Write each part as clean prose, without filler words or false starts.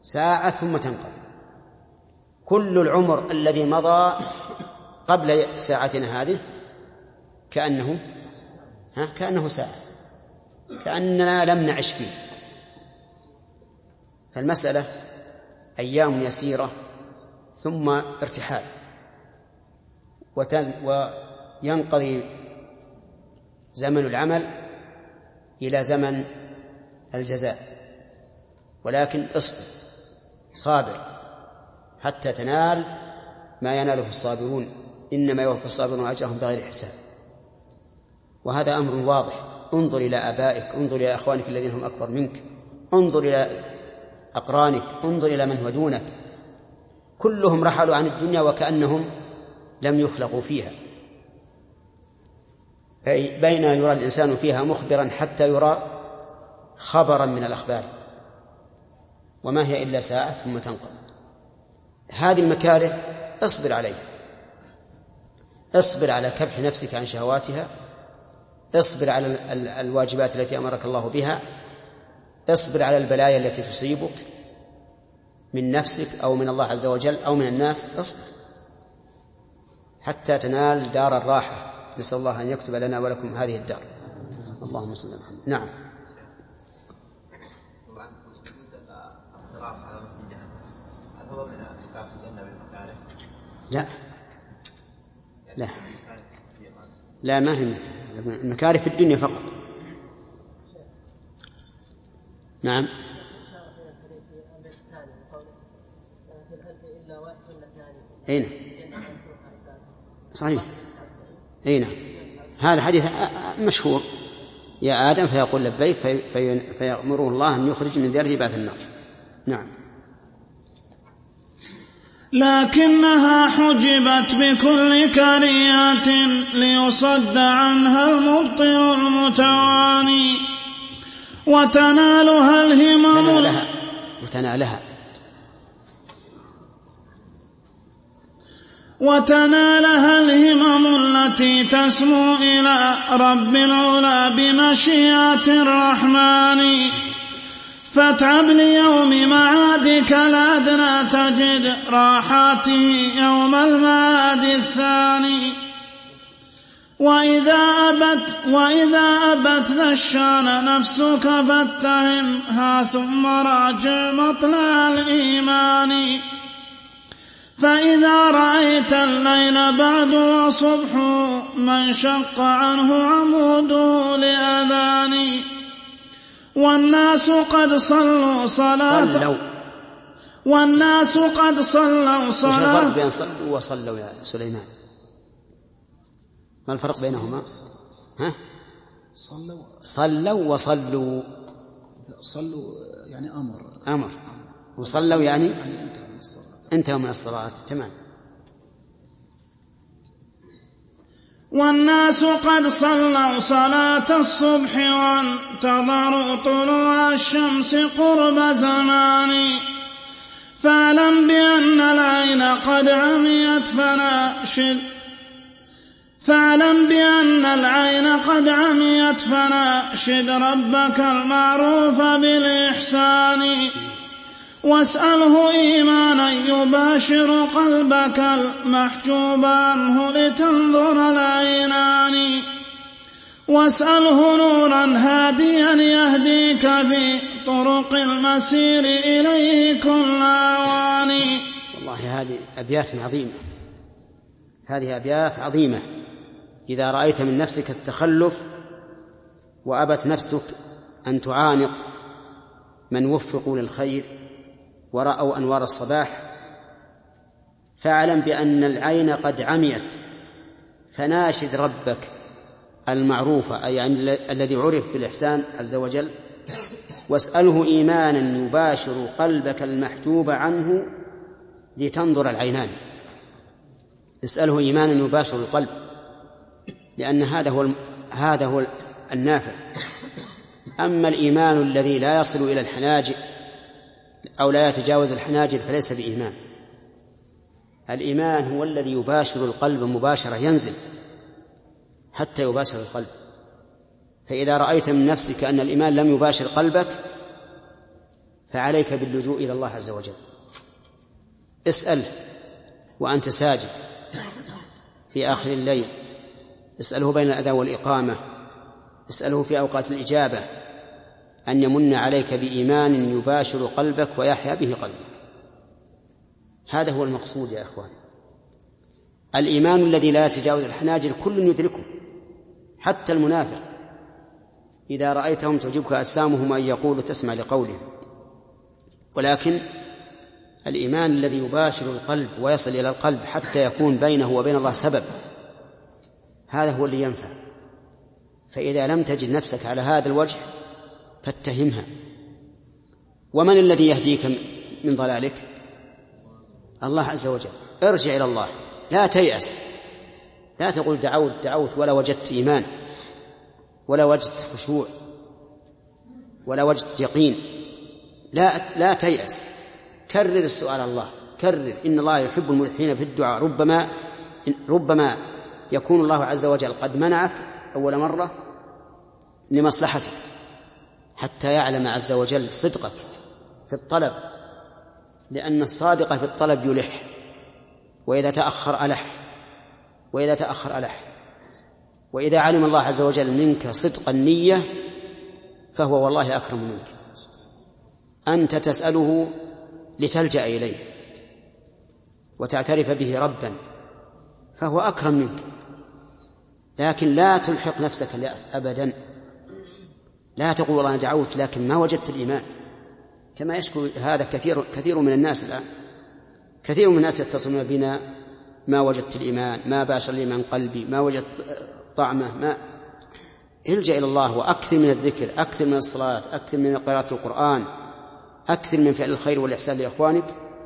ساعة ثم تنقضي. كل العمر الذي مضى قبل ساعتنا هذه كأنه ساعة، كأننا لم نعش فيه. فالمسألة أيام يسيرة ثم ارتحال، وينقضي زمن العمل إلى زمن الجزاء. ولكن صابر حتى تنال ما يناله الصابرون، إنما يوفى الصابرون أجرهم بغير حساب. وهذا أمر واضح. انظر إلى آبائك، انظر إلى أخوانك الذين هم أكبر منك، انظر إلى أقرانك، انظر إلى من هو دونك، كلهم رحلوا عن الدنيا وكأنهم لم يخلقوا فيها. بين يرى الإنسان فيها مخبرا حتى يرى خبرا من الأخبار، وما هي إلا ساعة ثم تنقضي. هذه المكاره اصبر عليها، اصبر على كبح نفسك عن شهواتها، اصبر على الواجبات التي أمرك الله بها، اصبر على البلايا التي تصيبك من نفسك أو من الله عز وجل أو من الناس، اصبر حتى تنال دار الراحة. نسأل الله أن يكتب لنا ولكم هذه الدار. اللهم صل على محمد. نعم. الصراط على وجه جهنم هل هو من إيقاف الجنة بالمكاره؟ لا ما هي المكاره في الدنيا فقط. نعم. أين صحيح. أين هذا حديث مشهور، يا آدم فيقول لبيك فيأمره الله أن يخرج من ذريته بعد النار. نعم. لكنها حجبت بكل كريات ليصد عنها المبطل المتواني وتنالها الهمم التي تسمو إلى رب العلا بمشيئة الرحمن. فاتعب ليوم معادك الأدنى تجد راحاته يوم المعاد الثاني. وإذا أبت ذا الشان نفسك فاتهمها ثم راجع مطلع الإيمان. فإذا رأيت الليل بعد وصبح من شق عنه عموده لأذان. والناس قد صلوا صلاة والناس قد صلوا صلاة. وش الفرق بين صلوا وصلوا يا سليمان؟ ما الفرق بينهما؟ صلوا وصلوا. صلوا يعني أمر، وصلوا يعني انتهوا من الصلاة. تمام. والناس قد صلوا صلاة الصبح وانتظروا طلوع الشمس قرب زمان. فاعلم بأن العين قد عميت فناشد ربك المعروف بالإحسان. واسأله إيمانا يباشر قلبك المحجوب عنه لتنظر العينان. واسأله نورا هاديا يهديك في طرق المسير إليه كل أوان. والله هذه أبيات عظيمة. إذا رأيت من نفسك التخلف وأبت نفسك أن تعانق من وفقوا للخير ورأوا أنوار الصباح، فاعلم بأن العين قد عميت، فناشد ربك المعروف أي الذي عرف بالإحسان عز وجل، واسأله إيمانا يباشر قلبك المحجوب عنه لتنظر العينان. اسأله إيمانا يباشر القلب، لأن هذا هو النافع. أما الإيمان الذي لا يصل إلى الحناجر أو لا يتجاوز الحناجر فليس بإيمان. الإيمان هو الذي يباشر القلب مباشرة، ينزل حتى يباشر القلب. فإذا رأيت من نفسك أن الإيمان لم يباشر قلبك فعليك باللجوء إلى الله عز وجل. اسأله وأنت ساجد في آخر الليل، اسأله بين الأذان والإقامة، اسأله في أوقات الإجابة أن يمن عليك بإيمان يباشر قلبك ويحيا به قلبك. هذا هو المقصود يا إخوان. الإيمان الذي لا يتجاوز الحناجر كل يدركه، حتى المنافق إذا رأيتهم تعجبك أجسامهم أن يقولوا تسمع لقولهم، ولكن الإيمان الذي يباشر القلب ويصل إلى القلب حتى يكون بينه وبين الله سبب، هذا هو اللي ينفع. فإذا لم تجد نفسك على هذا الوجه فاتهمها. ومن الذي يهديك من ضلالك؟ الله عز وجل. ارجع إلى الله، لا تيأس، لا تقول دعوت ولا وجدت إيمان ولا وجدت خشوع ولا وجدت يقين. لا تيأس، كرر السؤال الله، كرر. إن الله يحب الملحين في الدعاء. ربما يكون الله عز وجل قد منعك أول مرة لمصلحتك حتى يعلم عز وجل صدقك في الطلب، لأن الصادق في الطلب يلح، وإذا تأخر ألح. وإذا علم الله عز وجل منك صدق النية فهو والله أكرم منك. أنت تسأله لتلجأ إليه وتعترف به ربا، فهو أكرم منك. لكن لا تلحق نفسك اليأس أبدا. لا تقول والله أنا دعوت لكن ما وجدت الإيمان، كما يشكو هذا كثير من الناس الآن. كثير من الناس يتصلون بنا: ما وجدت الإيمان، ما باشر الإيمان قلبي، ما وجدت طعمه. ما الجأ إلى الله وأكثر من الذكر، أكثر من الصلاة، أكثر من قراءة القرآن، أكثر من فعل الخير والإحسان لإخوانك،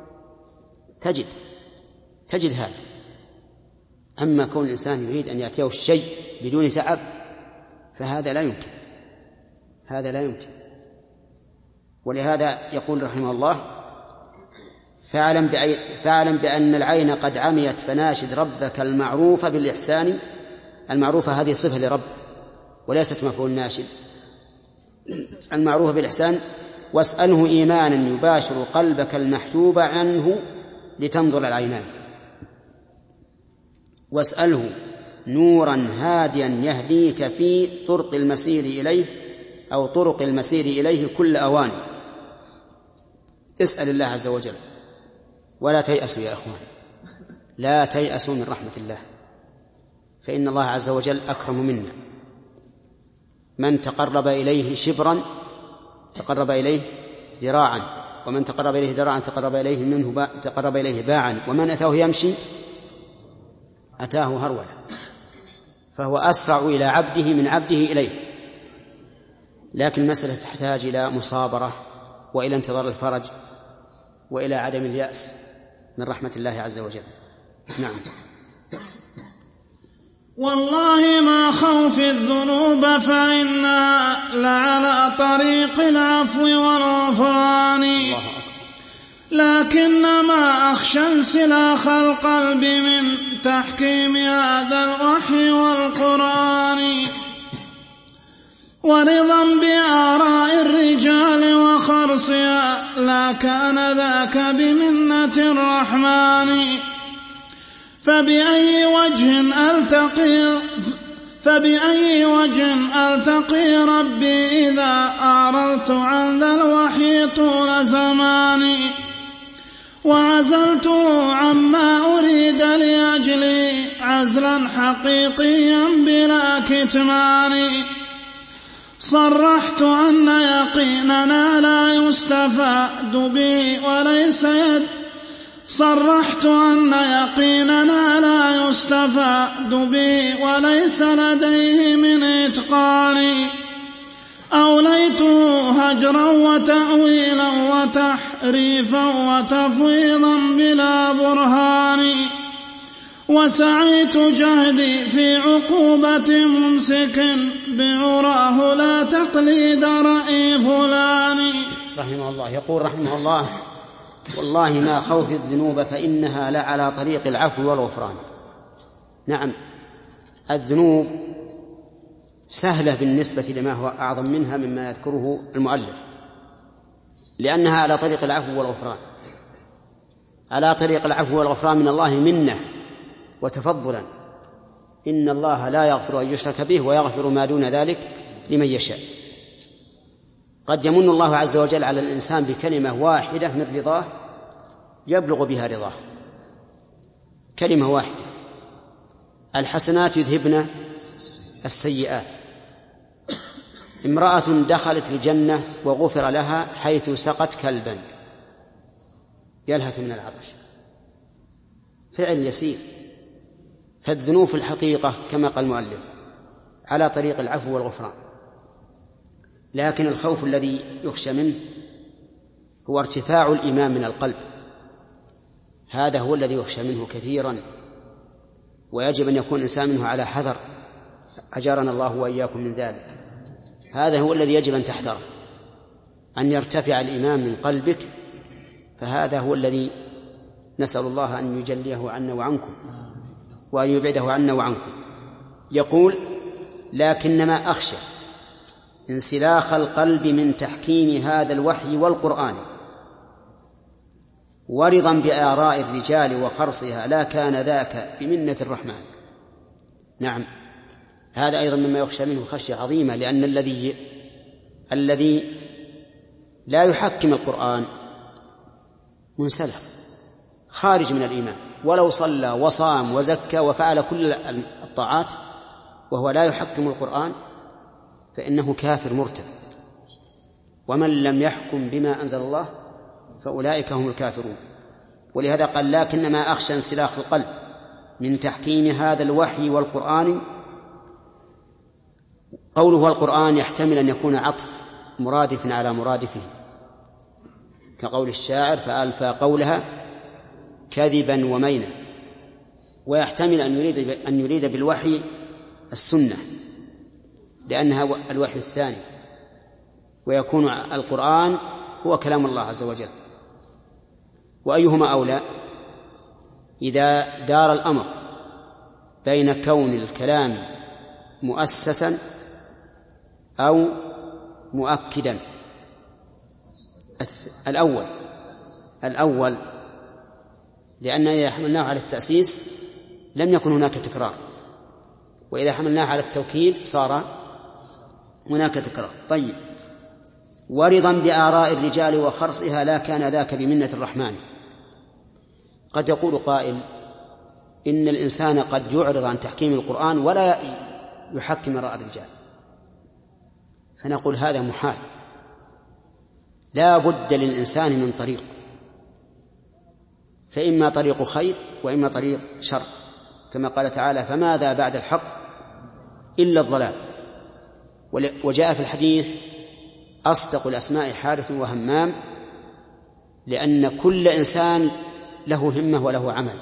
تجد هذا. أما كون الإنسان يريد أن يأتيه الشيء بدون تعب فهذا لا يمكن، ولهذا يقول رحمه الله: فاعلم بأن العين قد عميت فناشد ربك المعروف بالإحسان. المعروفة هذه صفة لرب وليست مفعول ناشد. المعروف بالإحسان. واسأله إيمانا يباشر قلبك المحجوب عنه لتنظر العينان. واسأله نورا هاديا يهديك في طرق المسير إليه كل أوان. اسأل الله عز وجل ولا تيأسوا يا أخوان، لا تيأسوا من رحمة الله، فإن الله عز وجل أكرم منا. من تقرب إليه شبرا تقرب إليه ذراعا، ومن تقرب إليه ذراعا تقرب إليه باعا، ومن أتاه يمشي أتاه هرولا. فهو أسرع إلى عبده من عبده إليه. لكن المسألة تحتاج إلى مصابرة وإلى انتظار الفرج وإلى عدم اليأس من رحمة الله عز وجل. نعم. والله ما خوف الذنوب فإنها لعلى طريق العفو والغفران، لكنما أخشى انسلاخ القلب من تحكيم هذا الوحي والقرآن، ورضا بآراء الرجال وخرصها لا كان ذاك بمنة الرحمن. فبأي وجه ألتقي ربي إذا أعرضت عن ذا الوحي طول زماني، وعزلته عما أريد لأجلي عزلا حقيقيا بلا كتمان. صرحت أن يقيننا لا يستفاد به وليس لديه من إتقان. أوليته هجرا وتأويلا وتحريفا وتفويضا بلا برهان، وسعيت جهدي في عقوبة ممسك بعراه لا تقليد رأي فلان. رحمه الله. يقول رحمه الله: والله ما خوف الذنوب فإنها لعلى طريق العفو والغفران. نعم، الذنوب سهلة بالنسبة لما هو أعظم منها مما يذكره المؤلف، لأنها على طريق العفو والغفران، على طريق العفو والغفران من الله منة وتفضلا. إن الله لا يغفر أن يشرك به ويغفر ما دون ذلك لمن يشاء. قد يمن الله عز وجل على الإنسان بكلمة واحدة من رضاه يبلغ بها رضاه، كلمة واحدة: الحسنات يذهبن السيئات. امرأة دخلت الجنة وغفر لها حيث سقت كلبا يلهث من العطش، فعل يسير. فالذنوب في الحقيقة كما قال المؤلف على طريق العفو والغفران، لكن الخوف الذي يخشى منه هو ارتفاع الإيمان من القلب، هذا هو الذي يخشى منه كثيرا، ويجب أن يكون الإنسان منه على حذر، أجارنا الله وإياكم من ذلك. هذا هو الذي يجب أن تحذره، أن يرتفع الإيمان من قلبك، فهذا هو الذي نسأل الله أن يجليه عنا وعنكم وأن يبعده عنا وعنكم. يقول: لكنما أخشى انسلاخ القلب من تحكيم هذا الوحي والقرآن ورضا بآراء الرجال وخرصها، لا كان ذاك بمنة الرحمن. نعم، هذا أيضا مما يخشى منه خشية عظيمة، لأن الذي لا يحكم القرآن منسلخ خارج من الإيمان، ولو صلى وصام وزكى وفعل كل الطاعات وهو لا يحكم القرآن فإنه كافر مرتد. ومن لم يحكم بما أنزل الله فأولئك هم الكافرون. ولهذا قال: لكنما أخشى انسلاخ القلب من تحكيم هذا الوحي والقرآن. قوله والقرآن يحتمل أن يكون عطف مرادف على مرادفه، كقول الشاعر: فألفى قولها كذبا ومينا. ويحتمل أن يريد بالوحي السنة لأنها الوحي الثاني، ويكون القرآن هو كلام الله عز وجل. وأيهما أولى؟ إذا دار الأمر بين كون الكلام مؤسسا أو مؤكدا. الأول لأن إذا حملناه على التأسيس لم يكن هناك تكرار، وإذا حملناه على التوكيد صار هناك تكرار. طيب: ورضا بآراء الرجال وخرصها، لا كان ذاك بمنة الرحمن. قد يقول قائل: إن الإنسان قد يعرض عن تحكيم القرآن ولا يحكم آراء الرجال، فنقول هذا محال، لا بد للإنسان من طريق، فإما طريق خير وإما طريق شر، كما قال تعالى: فماذا بعد الحق إلا الضلال. وجاء في الحديث: أصدق الأسماء حارث وهمام، لأن كل إنسان له همة وله عمل،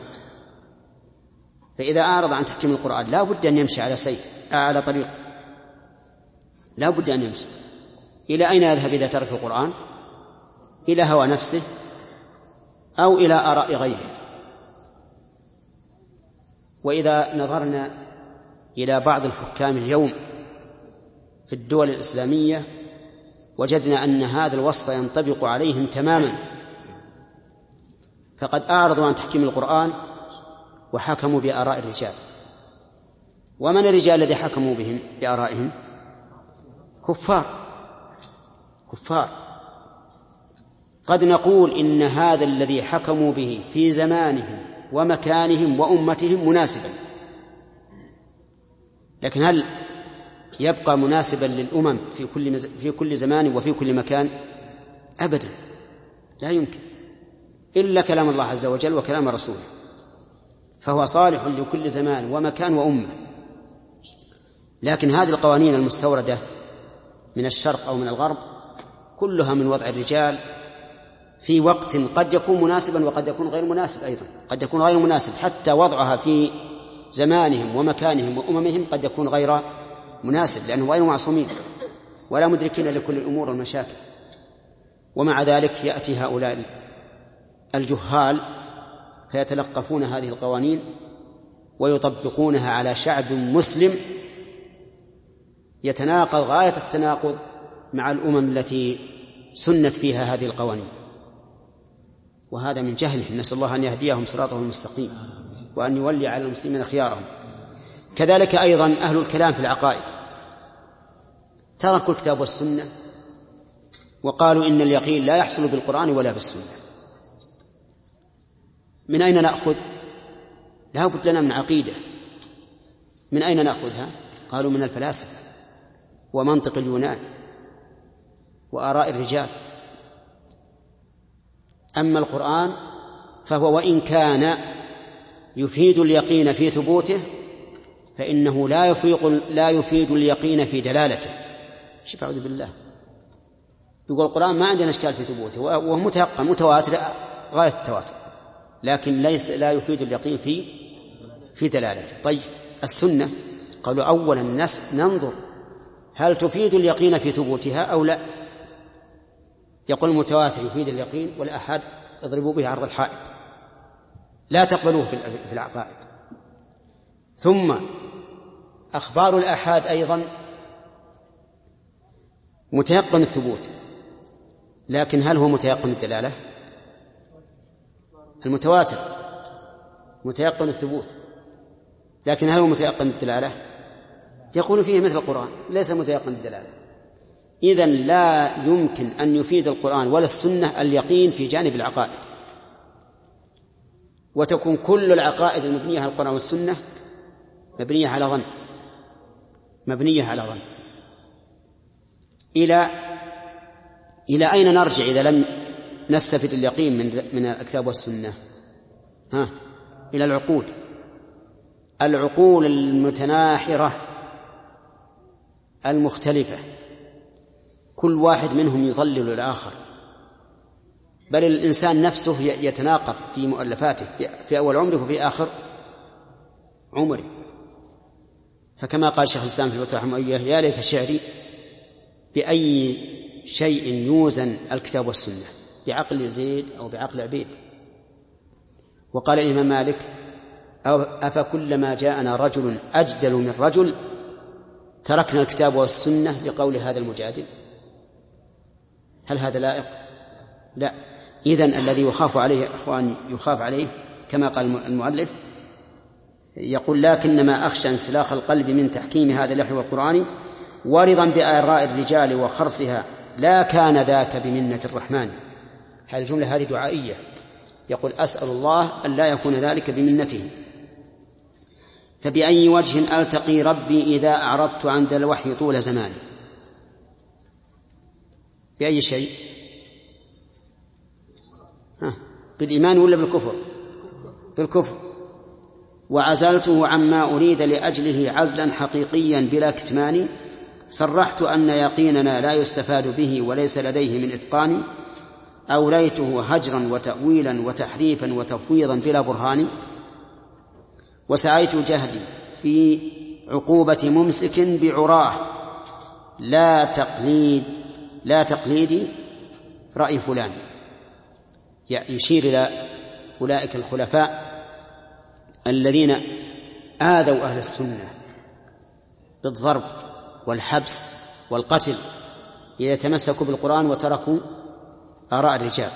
فإذا أعرض عن تحكيم القرآن لا بد أن يمشي على طريق، لا بد أن يمشي. إلى أين يذهب إذا ترك القرآن؟ إلى هوى نفسه أو إلى آراء غيره. وإذا نظرنا إلى بعض الحكام اليوم في الدول الإسلامية وجدنا أن هذا الوصف ينطبق عليهم تماما، فقد أعرضوا عن تحكيم القرآن وحكموا بآراء الرجال. ومن الرجال الذي حكموا بهم بآرائهم؟ كفار. قد نقول إن هذا الذي حكموا به في زمانهم ومكانهم وأمتهم مناسبا، لكن هل يبقى مناسبا للأمم في كل زمان وفي كل مكان؟ أبدا، لا يمكن، إلا كلام الله عز وجل وكلام رسوله، فهو صالح لكل زمان ومكان وأمة. لكن هذه القوانين المستوردة من الشرق أو من الغرب كلها من وضع الرجال في وقت قد يكون مناسبا وقد يكون غير مناسب، أيضا قد يكون غير مناسب، حتى وضعها في زمانهم ومكانهم وأممهم قد يكون غير مناسب، لأنهم غير معصومين ولا مدركين لكل الأمور والمشاكل. ومع ذلك يأتي هؤلاء الجهال فيتلقفون هذه القوانين ويطبقونها على شعب مسلم يتناقض غاية التناقض مع الأمم التي سنت فيها هذه القوانين، وهذا من جهلهم، نسأل الله أن يهديهم صراطه المستقيم وأن يولي على المسلمين خيارهم. كذلك أيضا أهل الكلام في العقائد تركوا الكتاب والسنة وقالوا إن اليقين لا يحصل بالقرآن ولا بالسنة. من أين نأخذ؟ لا بد لنا من عقيدة. من أين نأخذها؟ قالوا من الفلاسفة ومنطق اليونان وآراء الرجال. أما القرآن فهو وإن كان يفيد اليقين في ثبوته فإنه لا يفيد اليقين في دلالته. شوف أعوذ بالله، يقول القرآن ما عندنا إشكال في ثبوته وهو متيقن متواتر غاية التواتر، لكن لا يفيد اليقين في دلالته. طيب السنة قالوا أولا ننظر هل تفيد اليقين في ثبوتها أو لا. يقول المتواتر يفيد اليقين والأحد اضربوا به عرض الحائط، لا تقبلوه في العقائد. ثم أخبار الآحاد أيضا متيقن الثبوت، لكن هل هو متيقن الدلالة؟ المتواتر متيقن الثبوت، لكن هل هو متيقن الدلالة؟ يقول فيه مثل القرآن ليس متيقن الدلالة. إذن لا يمكن أن يفيد القرآن ولا السنة اليقين في جانب العقائد، وتكون كل العقائد المبنية على القرآن والسنة مبنية على ظن. إلى أين نرجع إذا لم نستفد اليقين من الكتاب والسنة؟ إلى العقول المتناحرة المختلفة، كل واحد منهم يضلل الآخر، بل الإنسان نفسه يتناقض في مؤلفاته في أول عمره وفي آخر عمره. فكما قال شيخ الإسلام في الفتوى الحموية: يا ليت شعري بأي شيء يوزن الكتاب والسنة، بعقل زيد أو بعقل عبيد. وقال الإمام مالك: أفكلما جاءنا رجل أجدل من رجل تركنا الكتاب والسنة لقول هذا المجادل؟ هل هذا لائق؟ لا. إذن الذي يخاف عليه أخوان يخاف عليه كما قال المؤلف، يقول: لكنما أخشى انسلاخ القلب من تحكيم هذا اللحن والقرآن ورضا بآراء الرجال وخرصها، لا كان ذاك بمنة الرحمن. هذه الجملة هذه دعائية، يقول: أسأل الله أن لا يكون ذلك بمنته. فبأي وجه ألتقي ربي إذا أعرضت عن ذا الوحي طول زماني؟ بأي شيء؟ بالإيمان ولا بالكفر؟ بالكفر. وعزلته عما أريد لأجله عزلا حقيقيا بلا كتمان، صرحت أن يقيننا لا يستفاد به وليس لديه من إتقان، أوليته هجرا وتأويلا وتحريفا وتفويضا بلا برهان، وسعيت جهدي في عقوبة ممسك بعراه، لا تقليدي رأي فلان. يشير إلى أولئك الخلفاء الذين آذوا أهل السنة بالضرب والحبس والقتل إذا تمسكوا بالقرآن وتركوا آراء الرجال.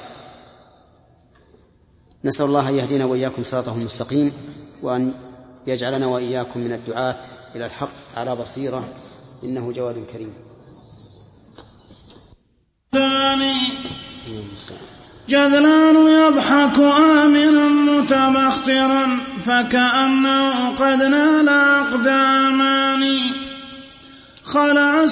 نسأل الله أن يهدينا وإياكم صراطه المستقيم، وأن يجعلنا وإياكم من الدعاة إلى الحق على بصيرة، إنه جواد كريم. جذلان يضحك آمنا متبخترا فكأنه قد نال أقدامان، خلع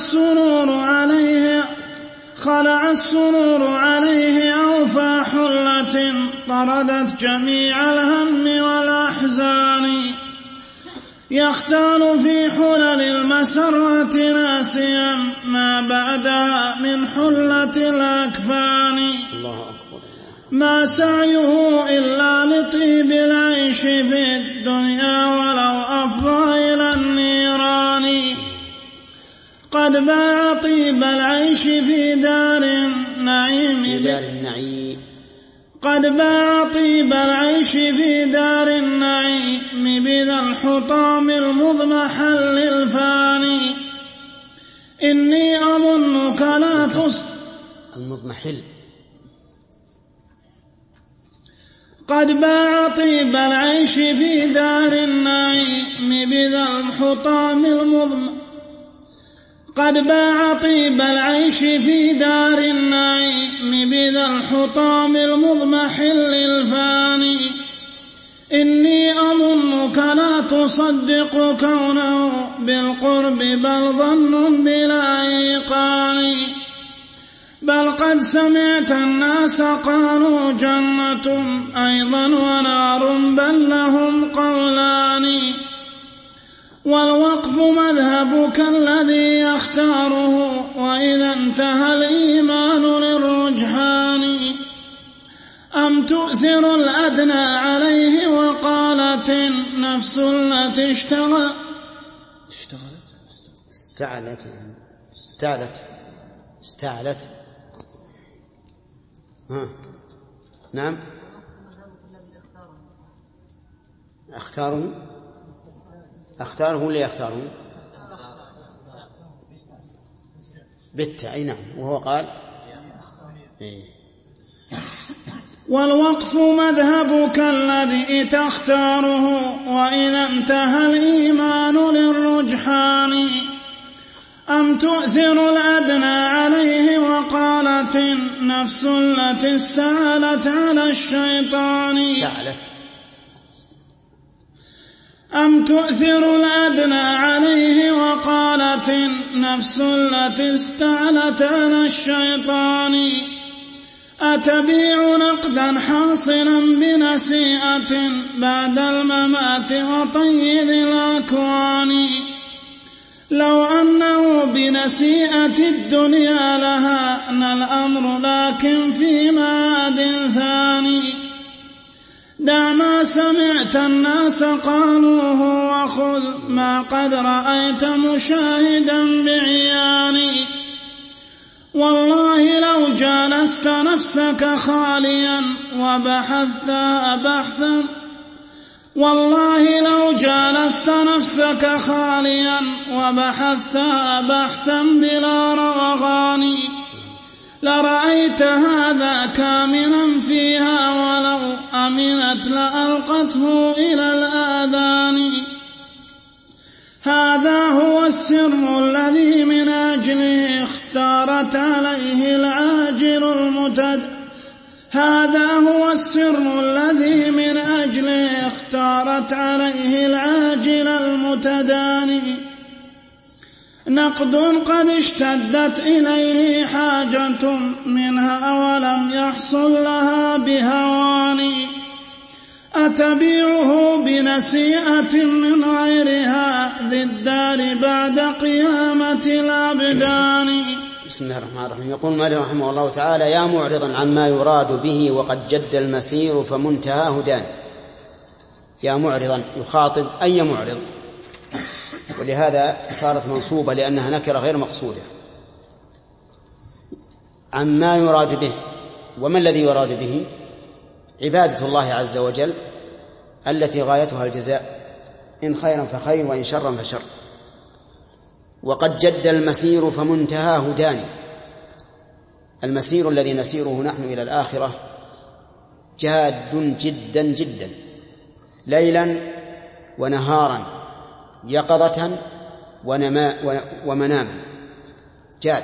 السرور عليه أوفى حلة طردت جميع الهم والأحزان، يختال في حلل المسرة ناسيا ما بعدها من حلة الأكفان، ما سعيه إلا لطيب العيش في الدنيا ولو أفضى إلى النيران، قد باع طيب العيش في دار النعيم قد باع طيب العيش في دار النعيم بذا الحطام المضمحل للفاني، إني أظنك المضمحل. قد باع طيب العيش في دار النعيم بذا الحطام قد باع طيب العيش في دار النعيم بذا الحطام المضمحل الفاني. إني أظنك لا تصدق كونه بالقرب بل ظن بلا إيقان. بل قد سمعت الناس قالوا جنة أيضا ونار بل لهم قولان. والوقف مذهبك الذي يختاره وإذا انتهى الإيمان للرجحان. أم تؤثر الأدنى عليه وقالت النفس التي استعلت. نعم. اختاره ولا يختارون بالتعي. نعم. وهو قال والوقف مذهبك الذي تختاره وإذا انتهى الإيمان للرجحان. أم تؤثر الأدنى عليه وقالت النفس التي استعلت على الشيطان. أم تؤثر الأدنى عليه وقالت النفس التي استعلت على الشيطان. أتبيع نقدا حاصلا بنسيئة بعد الممات وطيد الأكوان. لو أنه بنسيئة الدنيا لهان الأمر لكن في معاد ثاني. دع ما سمعت الناس قالوه وخذ ما قد رأيت مشاهدا بعياني. والله لو جالست نفسك خاليا وبحثتها بحثا بلا روغان لرأيت هذا كامنا فيها ولو أمنت لألقته إلى الآذان. هذا هو السر الذي من أجله اختارت عليه العاجل المتداني. نقد قد اشتدت إليه حاجة منها ولم يحصل لها بهوان. أتبيعه بنسيئة من غيرها ذي الدار بعد قيامة الأبدان. بسم الله الرحمن الرحيم. يقول مالك رحمه الله تعالى: يا معرضا عما يراد به وقد جد المسير فمنتهاه دان. يا معرضا يخاطب أي معرض، ولهذا صارت منصوبة لأنها نكرة غير مقصودة. عما يراد به، وما الذي يراد به؟ عبادة الله عز وجل التي غايتها الجزاء، إن خيرا فخير وإن شرا فشر. وقد جد المسير فمنتهاه داني. المسير الذي نسيره نحن إلى الآخرة جاد جدا جدا، ليلا ونهارا، يقظة ومناما، جاد.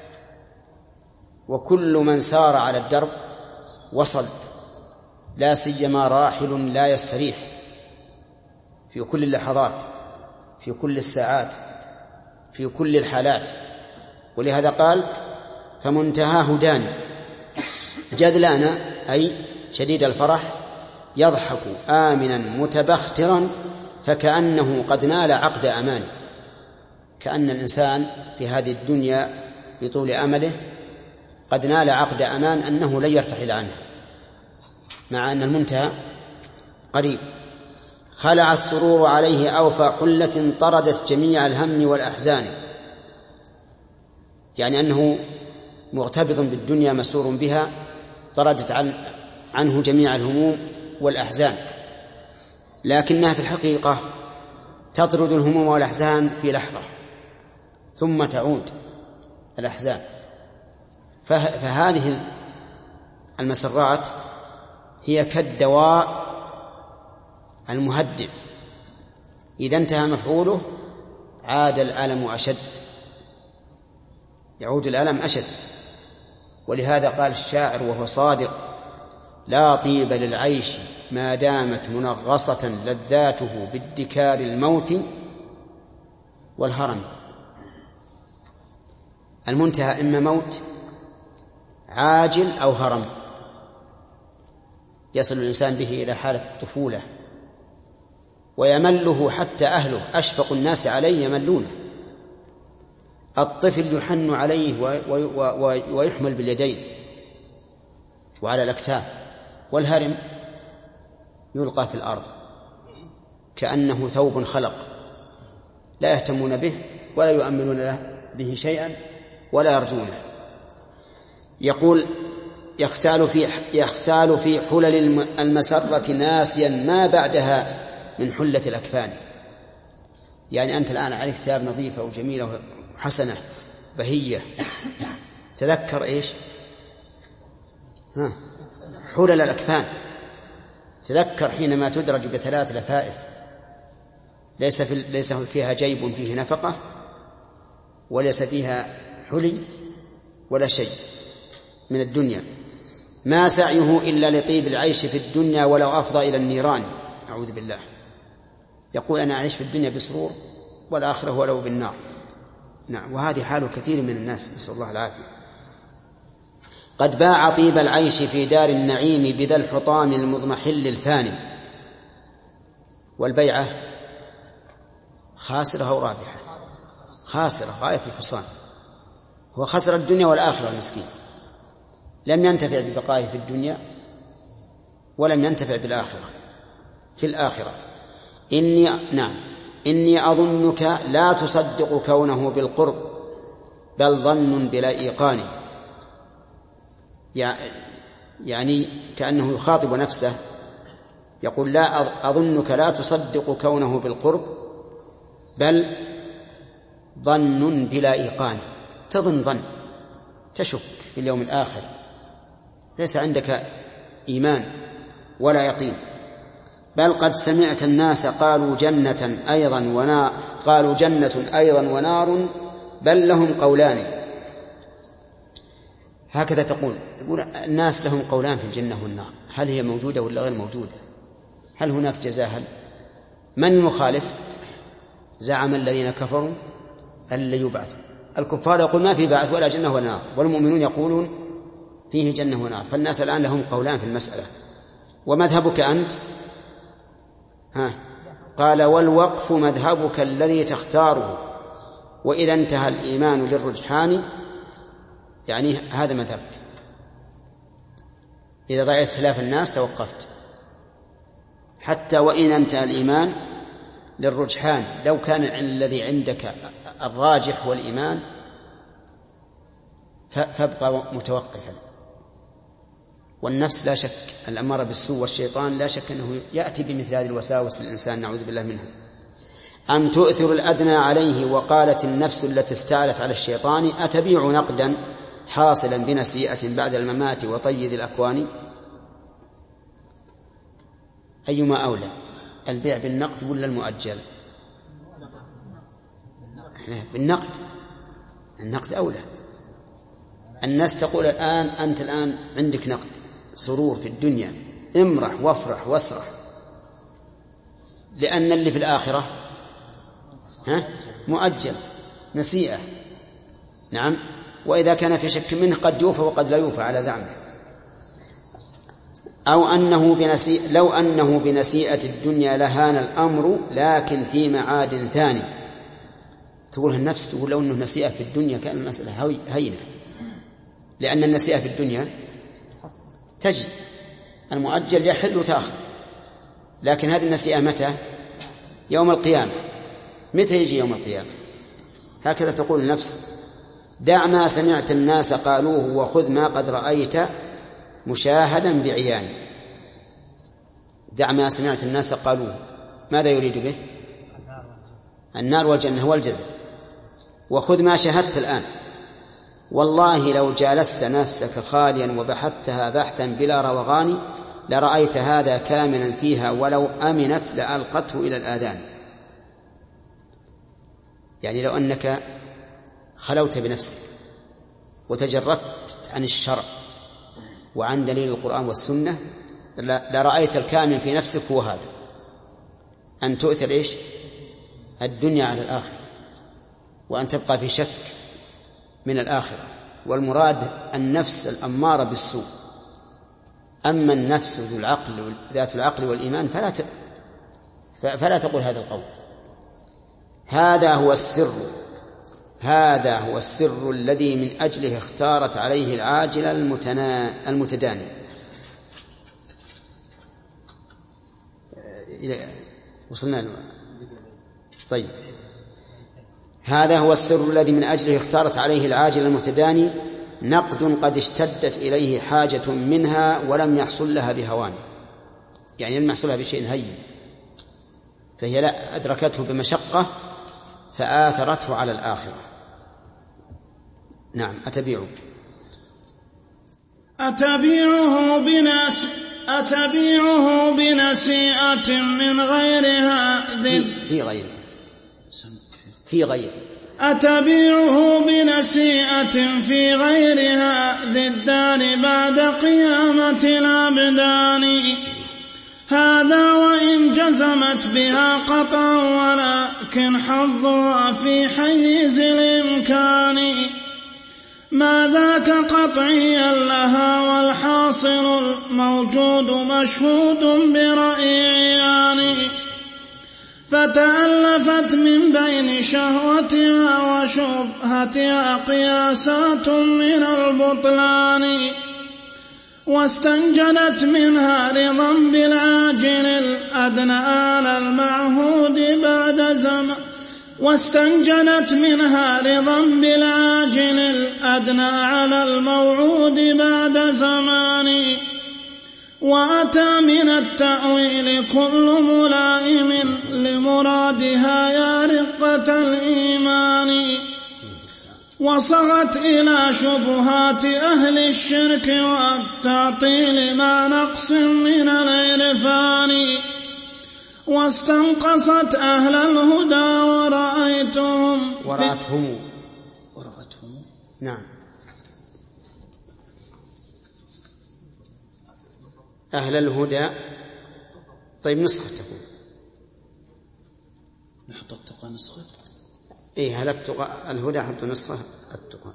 وكل من سار على الدرب وصل، لا سيما راحل لا يستريح في كل اللحظات، في كل الساعات، في كل الحالات. ولهذا قال فمنتهاه داني. جذلان أي شديد الفرح، يضحك آمنا متبخترا فكأنه قد نال عقد أمان. كأن الإنسان في هذه الدنيا بطول أمله قد نال عقد أمان أنه لن يرتحل عنها، مع أن المنتهى قريب. خلع السرور عليه أوفى حلة طردت جميع الهم والأحزان، يعني أنه مغتبط بالدنيا مسرور بها، طردت عنه جميع الهموم والأحزان. لكنها في الحقيقة تطرد الهموم والأحزان في لحظة ثم تعود الأحزان. فهذه المسرات هي كالدواء المهدئ، إذا انتهى مفعوله عاد الألم أشد، يعود الألم أشد. ولهذا قال الشاعر وهو صادق: لا طيب للعيش ما دامت منغصة لذاته بادكار الموت والهرم. المنتهى إما موت عاجل أو هرم، يصل الإنسان به إلى حالة الطفولة ويمله حتى أهله، أشفق الناس عليه يملونه. الطفل يحن عليه ويحمل باليدين وعلى الأكتاف، والهرم يلقى في الأرض كأنه ثوب خلق، لا يهتمون به ولا يؤملون له به شيئا ولا يرجونه. يقول: يختال في حلل المسرة ناسيا ما بعدها من حلة الأكفان. يعني أنت الآن عليك ثياب نظيفة وجميلة وحسنة بهية، تذكر إيش؟ حلل الأكفان. تذكر حينما تدرج بثلاث لفائف ليس فيها جيب فيه نفقة، وليس فيها حلي ولا شيء من الدنيا، ما سعيه إلا لطيب العيش في الدنيا ولو أفضى إلى النيران. أعوذ بالله. يقول: أنا أعيش في الدنيا بسرور والآخرة ولو بالنار. نعم، وهذه حال كثير من الناس، نسأل الله العافية. قد باع طيب العيش في دار النعيم بذا الحطام المضمحل الفاني. والبيعة خاسرة أو رابحة؟ خاسرة غاية الخسران، هو خسر الدنيا والآخرة المسكين، لم ينتفع ببقائه في الدنيا ولم ينتفع بالآخرة في الآخرة. إني أظنك لا تصدق كونه بالقرب بل ظن بلا إيقان. يعني كأنه يخاطب نفسه، يقول: لا أظنك لا تصدق كونه بالقرب بل ظن بلا إيقان. تظن تشك في اليوم الآخر، ليس عندك إيمان ولا يقين. بل قد سمعت الناس قالوا جنة أيضا ونار بل لهم قولان. هكذا تقول الناس لهم قولان في الجنة والنار، هل هي موجودة ولا غير موجودة؟ هل هناك جزاء؟ من المخالف؟ زعم الذين كفروا أن لا يبعث. الكفار يقول ما في بعث ولا جنة ولا نار، والمؤمنون يقولون فيه جنة ونار. فالناس الآن لهم قولان في المسألة. ومذهبك أنت؟ قال: والوقف مذهبك الذي تختاره، وإذا انتهى الإيمان للرجحان. يعني هذا مذهبك، إذا رأيت خلاف الناس توقفت، حتى وإن انتهى الإيمان للرجحان. لو كان الذي عندك الراجح والإيمان فابقى متوقفا. والنفس لا شك الأمارة بالسوء والشيطان لا شك أنه يأتي بمثل هذه الوساوس للإنسان، نعوذ بالله منها. أم تؤثر الأدنى عليه، وقالت النفس التي استعلت على الشيطان: أتبيع نقدا حاصلا بنسيئة بعد الممات وطيد الأكوان. أيما أولى، البيع بالنقد ولا المؤجل؟ بالنقد، النقد أولى. الناس تقول الآن أنت الآن عندك نقد سرور في الدنيا، امرح وافرح واسرح، لأن اللي في الآخرة مؤجل نسيئة. نعم، وإذا كان في شك منه قد يوفى وقد لا يوفى على زعمه. أو أنه لو أنه بنسيئة الدنيا لهان الأمر لكن في معاد ثاني. تقولها النفس، تقول لو أنه نسيئة في الدنيا كان المسألة هينة، لأن النسيئة في الدنيا تجي، المؤجل يحل وتأخر، لكن هذه النسيئة متى؟ يوم القيامة. متى يجي يوم القيامة؟ هكذا تقول النفس: دع ما سمعت الناس قالوه وخذ ما قد رأيت مشاهدا بعيان. دع ما سمعت الناس قالوه، ماذا يريد به؟ النار والجنة والجزاء. وخذ ما شاهدت الآن، والله لو جالست نفسك خاليا وبحثتها بحثا بلا روغان لرأيت هذا كامنا فيها ولو أمنت لألقته إلى الآذان. يعني لو أنك خلوت بنفسك وتجردت عن الشرع وعن دليل القرآن والسنة لرأيت الكامن في نفسك هو هذا، أن تؤثر إيش؟ الدنيا على الآخرة، وأن تبقى في شك من الآخرة. والمراد النفس الأمارة بالسوء. أما النفس ذات العقل والإيمان فلا تقول هذا القول. هذا هو السر الذي من أجله اختارت عليه العاجل المتداني. وصلنا. طيب، هذا هو السر الذي من أجله اختارت عليه العاجل المتداني، نقد قد اشتدت إليه حاجة منها ولم يحصل لها بهوان، يعني لم يحصل لها بشيء هين، فهي لا أدركته بمشقة فآثرته على الآخرة. نعم. أتبيعه بنسيئة من غيرها أتبيعه بنسيئة في غيرها ذي الدار بعد قيامة الأبدان. هذا وإن جزمت بها قطعا ولكن حظها في حيز الإمكان. ما ذاك قطعيا لها والحاصل الموجود مشهود برأي عيان. فتألفت من بين شهوتها وشبهتها قياسات من البطلان. واستنجدت منها رضا بالعاجل الأدنى على المعهود بعد زمان. واستنجدت منها رضا بالعاجل الأدنى على الموعود بعد زمان. وأتى من التأويل كل ملائم لمرادها يا رقة الإيمان. وصغت إلى شبهات أهل الشرك والتعطيل مع نقص من العرفان. واستنقصت أهل الهدى ورأتهم نعم. أهل الهدى. طيب، نسخة تكون نحط التقى نسخة. إيه، هل الهدى حط نسخة التقى.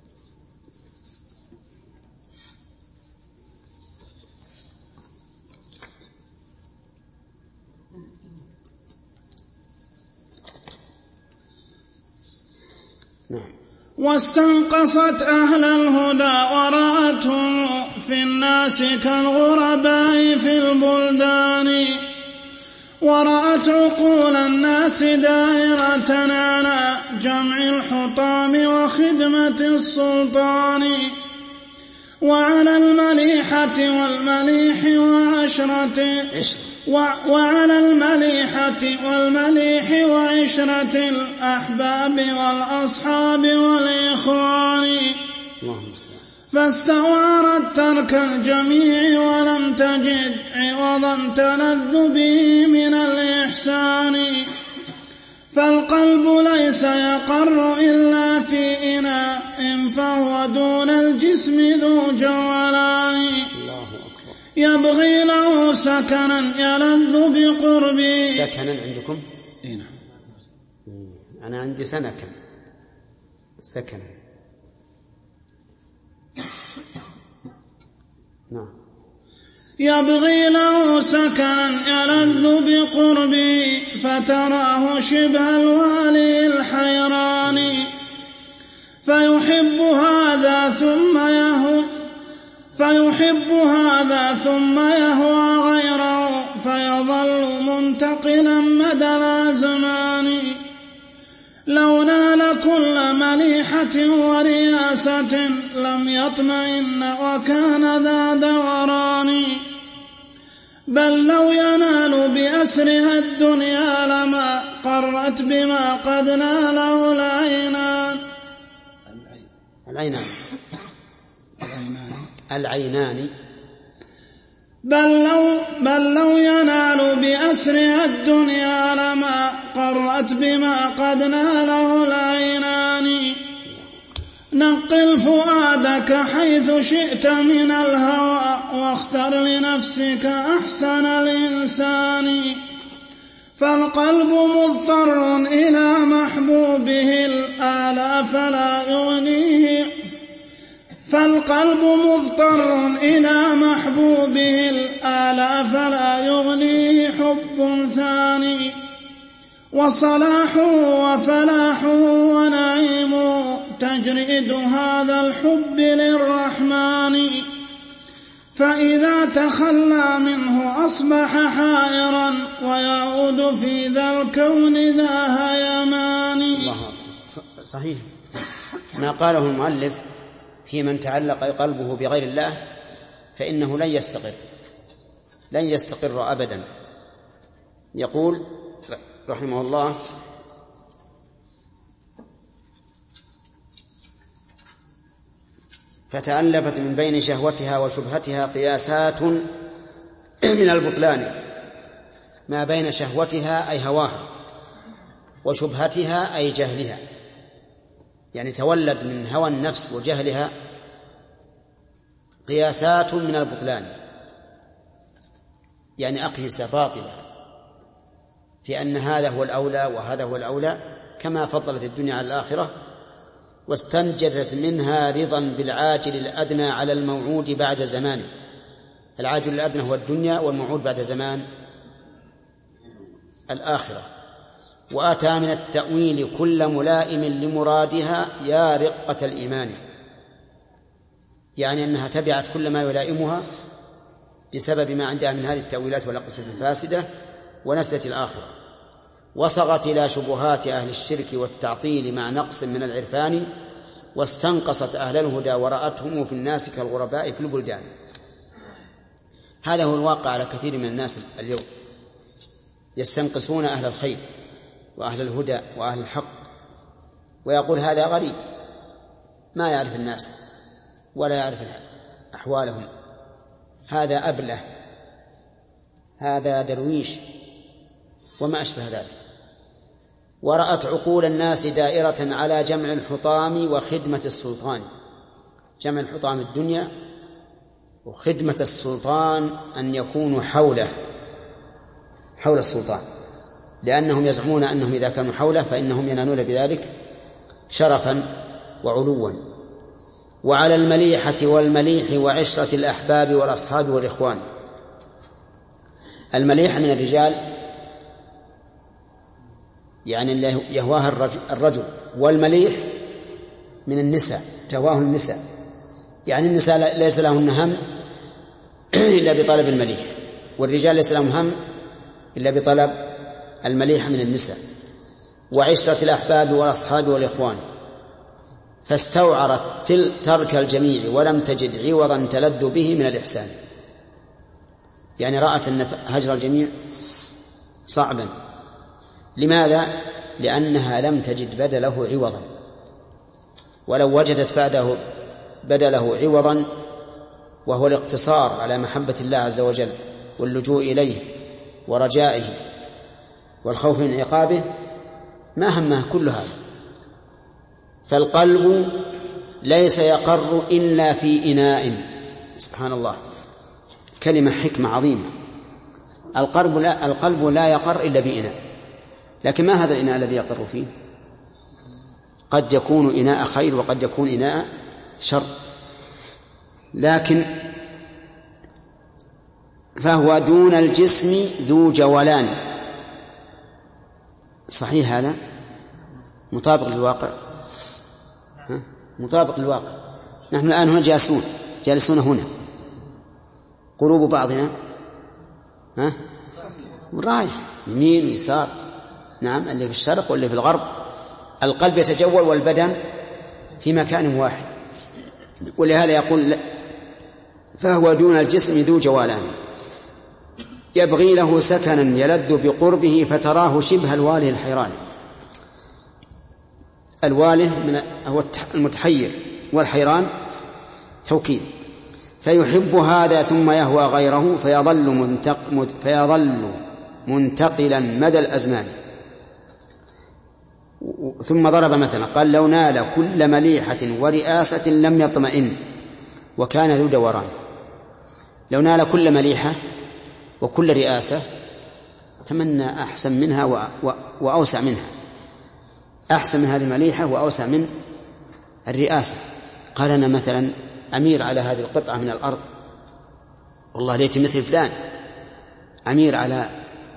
نعم. واستنقصت أهل الهدى ورأتهم في الناس كالغرباء في البلدان. ورأت عقول الناس دائرة على جمع الحطام وخدمة السلطان. وعلى المليحة والمليح وعشرة الأحباب والأصحاب والإخوان. فاستوارت ترك الجميع ولم تجد عوضا تلذ به من الإحسان. فالقلب ليس يقر إلا في إناء فهو دون الجسم ذو جولان. يبغي له سكنا يلذ بقربه. سكنا عندكم؟ اي نعم. أنا عندي سكنا. نعم. يبغي له سكنا يلذ بقربه فتراه شبه الوالي الحيران. فيحب هذا ثم يهوى غيره فيظل منتقلا مدى الأزمان. لو نال كل مليحة ورياسة لم يطمئن وكان ذا دوران. بل لو ينال بأسرها الدنيا لما قرت بما قد ناله العينان. العينان. بل لو ينال بأسرها الدنيا لما قرت بما قد ناله العينان. نقل فؤادك حيث شئت من الهوى واختر لنفسك أحسن الإنسان. فالقلب مضطر إلى محبوبه الآلى فلا يغنيه فالقلب مضطر إلى محبوبه الآلى فلا يغنيه حب ثاني. وصلاح وفلاح ونعيم تجريد هذا الحب للرحمن. فإذا تخلى منه أصبح حائرا ويعود في ذا الكون ذا هيمان. صحيح ما قاله المؤلف في من تعلق قلبه بغير الله فإنه لن يستقر أبدا. يقول رحمه الله: فتألفت من بين شهوتها وشبهتها قياسات من البطلان. ما بين شهوتها أي هواها، وشبهتها أي جهلها، يعني تولد من هوى النفس وجهلها قياسات من البطلان، يعني أقيسة باطلة في أن هذا هو الأولى وهذا هو الأولى، كما فضلت الدنيا على الآخرة، واستنجدت منها رضا بالعاجل الأدنى على الموعود بعد زمان. العاجل الأدنى هو الدنيا، والموعود بعد زمان الآخرة. وأتى من التأويل كل ملائم لمرادها يا رقة الإيمان، يعني أنها تبعت كل ما يلائمها بسبب ما عندها من هذه التأويلات والأقصة الفاسدة ونسلت الآخرة. وصغت إلى شبهات أهل الشرك والتعطيل مع نقص من العرفان، واستنقصت أهل الهدى ورأتهم في الناس كالغرباء في البلدان. هذا هو الواقع على كثير من الناس اليوم، يستنقصون أهل الخير وأهل الهدى وأهل الحق، ويقول هذا غريب ما يعرف الناس ولا يعرف أحوالهم، هذا أبله، هذا درويش، وما أشبه ذلك. ورأت عقول الناس دائرة على جمع الحطام وخدمة السلطان. جمع الحطام الدنيا، وخدمة السلطان أن يكونوا حول السلطان، لأنهم يزعمون أنهم إذا كانوا حوله فإنهم ينالون بذلك شرفا وعلوا. وعلى المليحة والمليح وعشرة الأحباب والأصحاب والإخوان. المليحة من الرجال يعني اللي يهواها الرجل، والمليح من النساء تهواه النساء، يعني النساء ليس لهن هم إلا بطلب المليح، والرجال ليس لهم هم إلا بطلب المليح من النساء. وعشرة الأحباب والأصحاب والإخوان. فاستوعرت ترك الجميع ولم تجد عوضا تلذ به من الإحسان، يعني رأت أن هجر الجميع صعبا. لماذا؟ لأنها لم تجد بدله عوضا، ولو وجدت بعده بدله عوضا وهو الاقتصار على محبة الله عز وجل واللجوء إليه ورجائه والخوف من عقابه ما همه كل هذا. فالقلب ليس يقر إلا في إناء. سبحان الله، كلمة حكمة عظيمة. القلب لا يقر إلا بإناء، لكن ما هذا الإناء الذي يقر فيه؟ قد يكون إناء خير وقد يكون إناء شر، لكن فهو دون الجسم ذو جولان. صحيح هذا مطابق للواقع، مطابق للواقع. نحن الآن هنا جالسون هنا، قلوب بعضنا رايح يمين ويسار، نعم، اللي في الشرق واللي في الغرب. القلب يتجول والبدن في مكان واحد، ولهذا يقول فهو دون الجسم ذو جوالان يبغي له سكنا يلذ بقربه فتراه شبه الواله الحيران. الواله هو المتحير، والحيران توكيد. فيحب هذا ثم يهوى غيره فيظل منتقلا مدى الأزمان. ثم ضرب مثلا قال لو نال كل مليحة ورئاسة لم يطمئن وكان ذو دوران. لو نال كل مليحة وكل رئاسة تمنى أحسن منها وأوسع منها، أحسن من هذه المليحة وأوسع من الرئاسة. قال أنا مثلا أمير على هذه القطعة من الأرض، والله ليت مثل فلان أمير على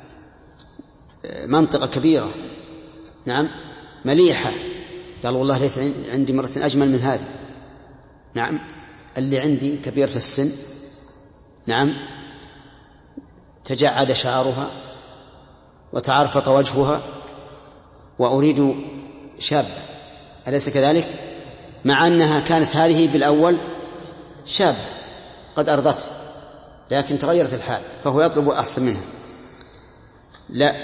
منطقة كبيرة، نعم مليحة، قال والله ليس عندي مرة أجمل من هذه، نعم اللي عندي كبير في السن، نعم تجعد شعرها وتعرفط وجهها وأريد شابة، أليس كذلك؟ مع أنها كانت هذه بالأول شابة قد أرضته، لكن تغيرت الحال فهو يطلب أحسن منها. لا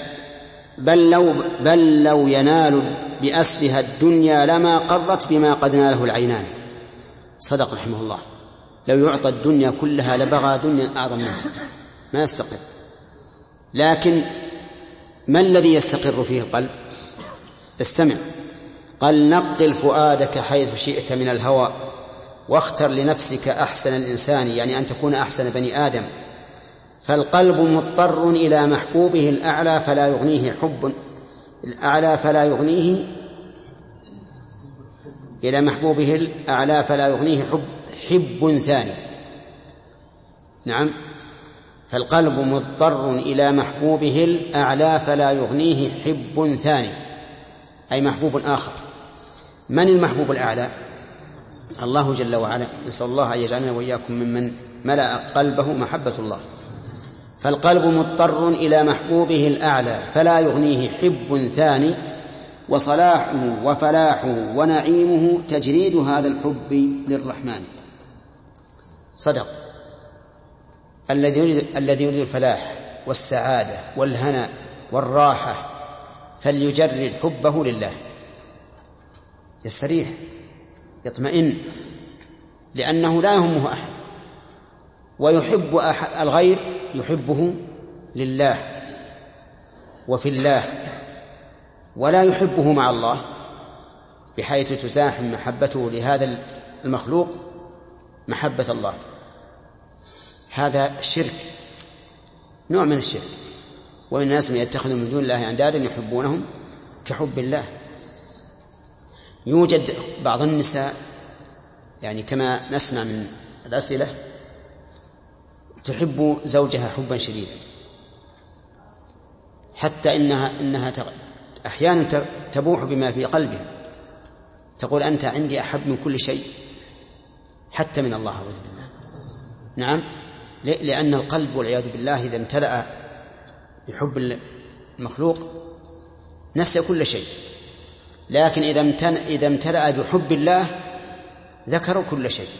بل لو ينال بأسرها الدنيا لما قرت بما قد ناله العينان. صدق رحمه الله، لو يعطى الدنيا كلها لبغى دنيا أعظم منها، ما يستقر. لكن ما الذي يستقر فيه القلب؟ استمع، قال نقل فؤادك حيث شئت من الهوى واختر لنفسك أحسن الإنسان، يعني أن تكون أحسن بني آدم. فالقلب مضطر إلى محبوبه الأعلى فلا يغنيه حب الأعلى فلا يغنيه إلى محبوبه الأعلى فلا يغنيه حب ثاني. نعم، فالقلب مضطر إلى محبوبه الأعلى فلا يغنيه حب ثاني، أي محبوب آخر. من المحبوب الأعلى؟ الله جل وعلا. نسأل الله أن يجعلنا وإياكم ممن ملأ قلبه محبة الله. فالقلب مضطر إلى محبوبه الأعلى فلا يغنيه حب ثاني، وصلاحه وفلاحه ونعيمه تجريد هذا الحب للرحمن. صدق. الذي يريد الفلاح والسعادة والهناء والراحة فليجرد حبه لله، يستريح يطمئن، لأنه لا يهمه أحد، ويحب الغير يحبه لله وفي الله، ولا يحبه مع الله بحيث تزاحم محبته لهذا المخلوق محبة الله. هذا شرك، نوع من الشرك. ومن الناس من يتخذ من دون الله أندادا يحبونهم كحب الله. يوجد بعض النساء يعني كما نسمع من الأسئلة تحب زوجها حبا شديدا، حتى إنها أحيانا تبوح بما في قلبها، تقول أنت عندي أحب من كل شيء حتى من الله أعوذ بالله. نعم، لأن القلب والعياذ بالله إذا امتلأ بحب المخلوق نسي كل شيء، لكن إذا امتلأ بحب الله ذكر كل شيء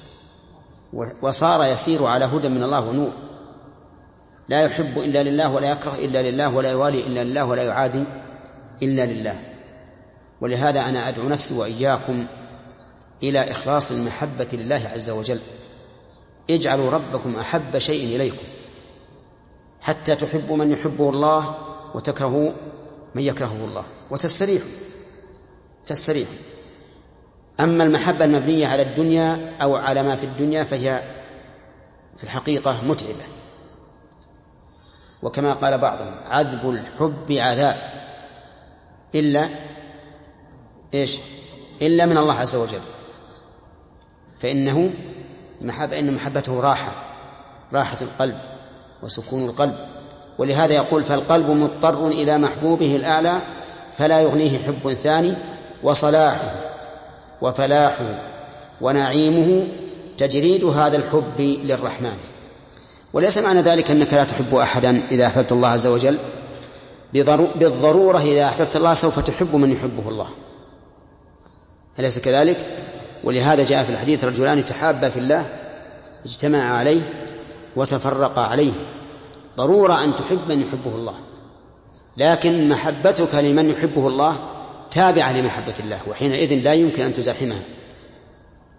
وصار يسير على هدى من الله ونور، لا يحب إلا لله ولا يكره إلا لله ولا يوالي إلا لله ولا يعادي إلا لله. ولهذا أنا أدعو نفسي وإياكم إلى إخلاص المحبة لله عز وجل. اجعلوا ربكم أحب شيء إليكم حتى تحبوا من يحبه الله وتكرهوا من يكرهه الله وتستريحوا. أما المحبة المبنية على الدنيا أو على ما في الدنيا فهي في الحقيقة متعبة، وكما قال بعضهم عذب الحب عذاب إلا من الله عز وجل، فإن محبته راحة القلب وسكون القلب. ولهذا يقول فالقلب مضطر إلى محبوبه الأعلى فلا يغنيه حب ثاني، وصلاحه وفلاحه ونعيمه تجريد هذا الحب للرحمن. وليس معنى ذلك أنك لا تحب أحدا إذا أحببت الله عز وجل، بالضرورة إذا أحببت الله سوف تحب من يحبه الله، أليس كذلك؟ ولهذا جاء في الحديث رجلان تحابا في الله اجتمعا عليه وتفرقا عليه. ضرورة أن تحب من يحبه الله، لكن محبتك لمن يحبه الله تابعة لمحبة الله، وحينئذ لا يمكن أن تزاحمها.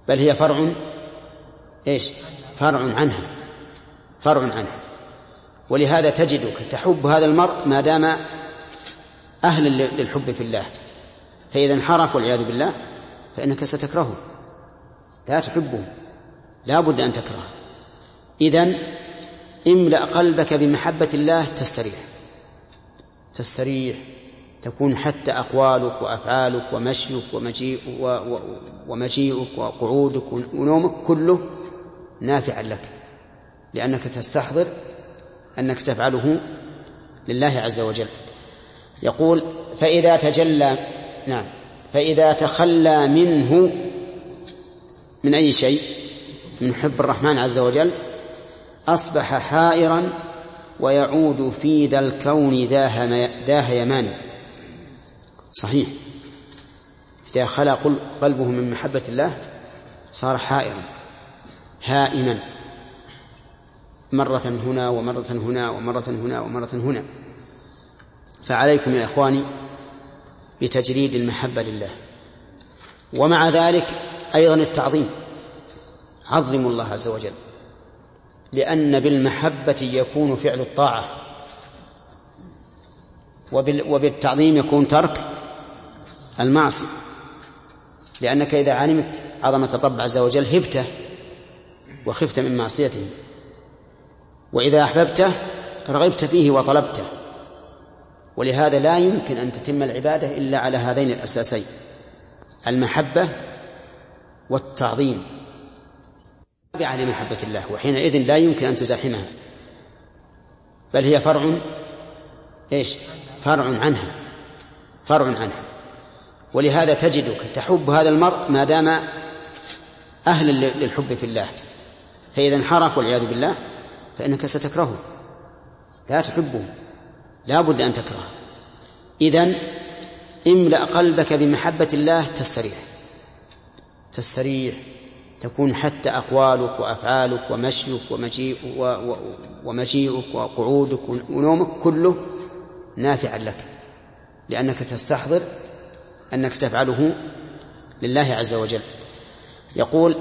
بل هي فرع فرع عنها. ولهذا تجدك تحب هذا المرء ما دام أهلا للحب في الله، فإذا انحرف والعياذ بالله فإنك ستكرهه، لا تحبه، لا بد أن تكرهه. إذن املأ قلبك بمحبة الله تستريح، تكون حتى أقوالك وأفعالك ومشيك ومجيئك وقعودك ونومك كله نافعا لك، لأنك تستحضر أنك تفعله لله عز وجل. يقول فإذا تخلى منه من أي شيء من حب الرحمن عز وجل أصبح حائرا ويعود في ذا الكون ذاه يمان. صحيح، إذا خلى قلبه من محبة الله صار حائرا هائما، مرة هنا ومرة هنا ومرة هنا ومرة هنا. فعليكم يا إخواني بتجريد المحبة لله، ومع ذلك أيضا التعظيم. عظموا الله عز وجل، لأن بالمحبة يكون فعل الطاعة، وبالتعظيم يكون ترك المعصية، لأنك إذا علمت عظمة الرب عز وجل هبته وخفت من معصيته، وإذا أحببته رغبت فيه وطلبته. ولهذا لا يمكن أن تتم العبادة إلا على هذين الأساسين، المحبة والتعظيم، على محبة الله، وحينئذ لا يمكن أن تزاحمها، بل هي فرع عنها. ولهذا تجدك تحب هذا المرء ما دام أهلا للحب في الله، فإذا انحرف والعياذ بالله فإنك ستكرهه، لا تحبه، لا بد أن تكرهه. إذن املأ قلبك بمحبة الله تستريح، تكون حتى أقوالك وأفعالك ومشيك ومجيئك وقعودك ونومك كله نافعا لك، لأنك تستحضر أنك تفعله لله عز وجل. يقول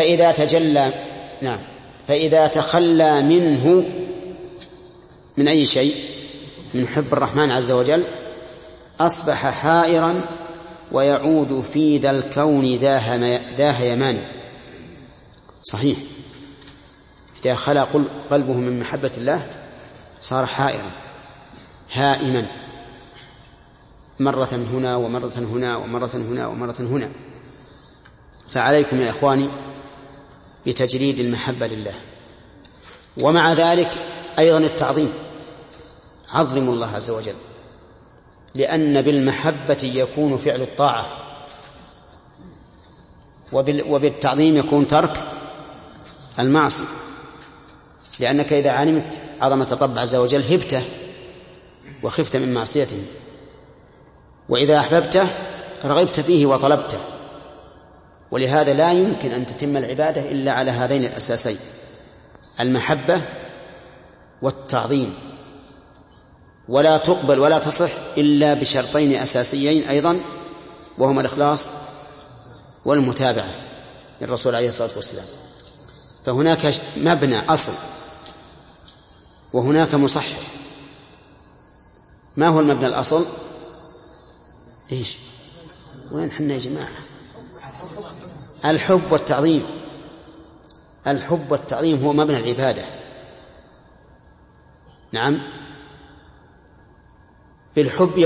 فإذا تخلى منه من أي شيء من حب الرحمن عز وجل أصبح حائرا ويعود في ذا الكون ذاه يمان. صحيح، إذا خلى قلبه من محبة الله صار حائرا هائما، مرة هنا ومرة هنا ومرة هنا ومرة هنا. فعليكم يا إخواني بتجريد المحبة لله، ومع ذلك أيضا التعظيم. عظموا الله عز وجل، لأن بالمحبة يكون فعل الطاعة، وبالتعظيم يكون ترك المعصية، لأنك إذا علمت عظمة الرب عز وجل هبته وخفت من معصيته، وإذا أحببته رغبت فيه وطلبته. ولهذا لا يمكن أن تتم العبادة إلا على هذين الأساسين، المحبة والتعظيم، ولا تقبل ولا تصح إلا بشرطين أساسيين أيضا، وهما الإخلاص والمتابعة للرسول عليه الصلاة والسلام. فهناك مبنى أصل وهناك مصحح. ما هو المبنى الأصل؟ وين حنا يا جماعة؟ الحب والتعظيم. الحب والتعظيم هو مبنى العبادة. نعم، بالحب